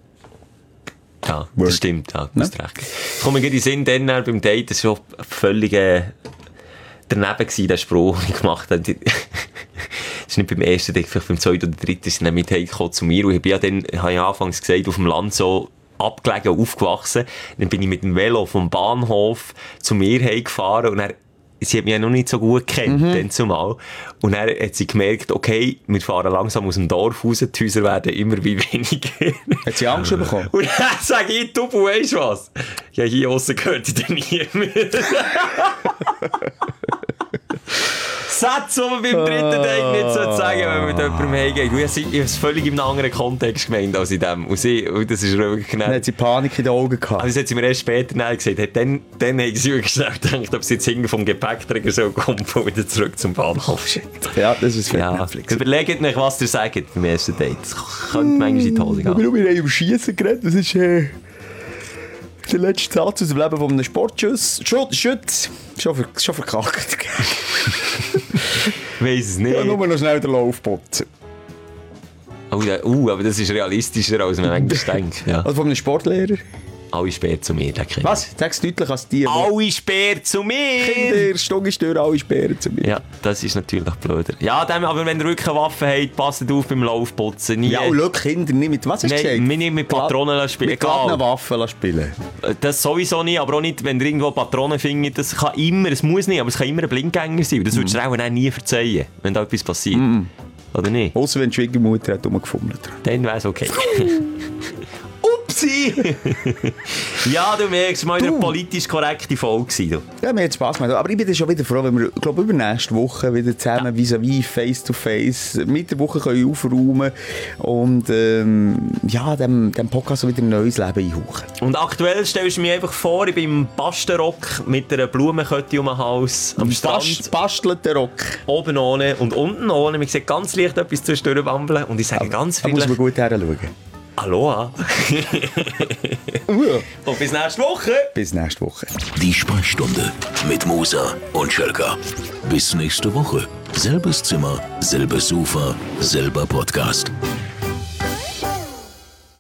Ja, das stimmt. Ja, du hast recht. Ich komme mir in den Sinn, dann beim Date, das war schon völlig daneben gewesen, der Spruch, den ich gemacht habe. Das ist nicht beim ersten Date, vielleicht beim zweiten oder dritten, sind dann mit heimgekommen zu mir. Und ich bin ja dann, habe ich anfangs gesagt, auf dem Land so abgelegen aufgewachsen. Dann bin ich mit dem Velo vom Bahnhof zu mir heimgefahren und sie hat mich ja noch nicht so gut gekannt, dann zumal. Und dann hat sie gemerkt, okay, wir fahren langsam aus dem Dorf raus, die Häuser werden immer wie weniger. Hat sie Angst bekommen? Und dann sage ich, du weißt was? Ja, hier aussen gehört dir niemand. Sätze, die man beim dritten Date nicht sagen, wenn man mit jemandem heimgeht. Ich habe es völlig in einem anderen Kontext gemeint als in dem. Und das ist wirklich genau. Dann hat sie Panik in den Augen gehabt. Also das hat sie mir erst später gesagt. Dann haben sie wirklich schnell gedacht, ob sie jetzt hinten vom Gepäckträger so kommt und wieder zurück zum Bahnhof. Ja, das ist für Netflix. Überlegt nicht, was ihr sagt beim ersten Date. Das könnte manchmal in die Hose gehen. Wir haben über Schiessen geredet. Das ist der letzte Satz aus dem Leben von einem Sportschütz. Schon verkackt. Ich weiss es nicht. Ja, nur noch schnell den Laufbot. Aber das ist realistischer, als man eigentlich denkt. Ja. Also von einem Sportlehrer? Alle Speer zu mir. Was? Sag's deutlich als die. Alle Speer zu mir! Kinder, Stungestör, alle Speer zu mir. Ja, das ist natürlich blöder. Ja, aber wenn ihr wirklich eine Waffe habt, passt auf beim Laufputzen. Ja, und schau, Kinder nicht mit, was hast du gesagt? Nicht mit Patronen spielen. Mit geladenen Waffen spielen. Das sowieso nicht, aber auch nicht, wenn ihr irgendwo Patronen findet. Das kann immer, es muss nicht, aber es kann immer ein Blindgänger sein. Das würdest du auch nie verzeihen, wenn da etwas passiert. Oder nicht? Außer wenn die Schwiegermutter hat rumgefummelt. Dann wäre es okay. Ja, du merkst, mal eine politisch korrekte Folge gewesen, Ja, mir hat Spass gemacht. Aber ich bin schon wieder froh, wenn wir, glaube ich, übernächste Woche wieder zusammen vis-à-vis, face-to-face, mit der Woche können aufräumen und dem Podcast so wieder ein neues Leben einhauchen. Und aktuell stellst du mir einfach vor, ich bin im Bastenrock mit einer Blumenkette um den Hals am Strand. Bastelter Rock. Oben ohne und unten ohne. Man sieht ganz leicht etwas zwischendurch wambeln und ich sage ganz friedlich... Da muss man gut hinschauen. Aloha. Und bis nächste Woche. Bis nächste Woche. Die Sprechstunde mit Musa und Schelka. Bis nächste Woche. Selbes Zimmer, selbes Sofa, selber Podcast.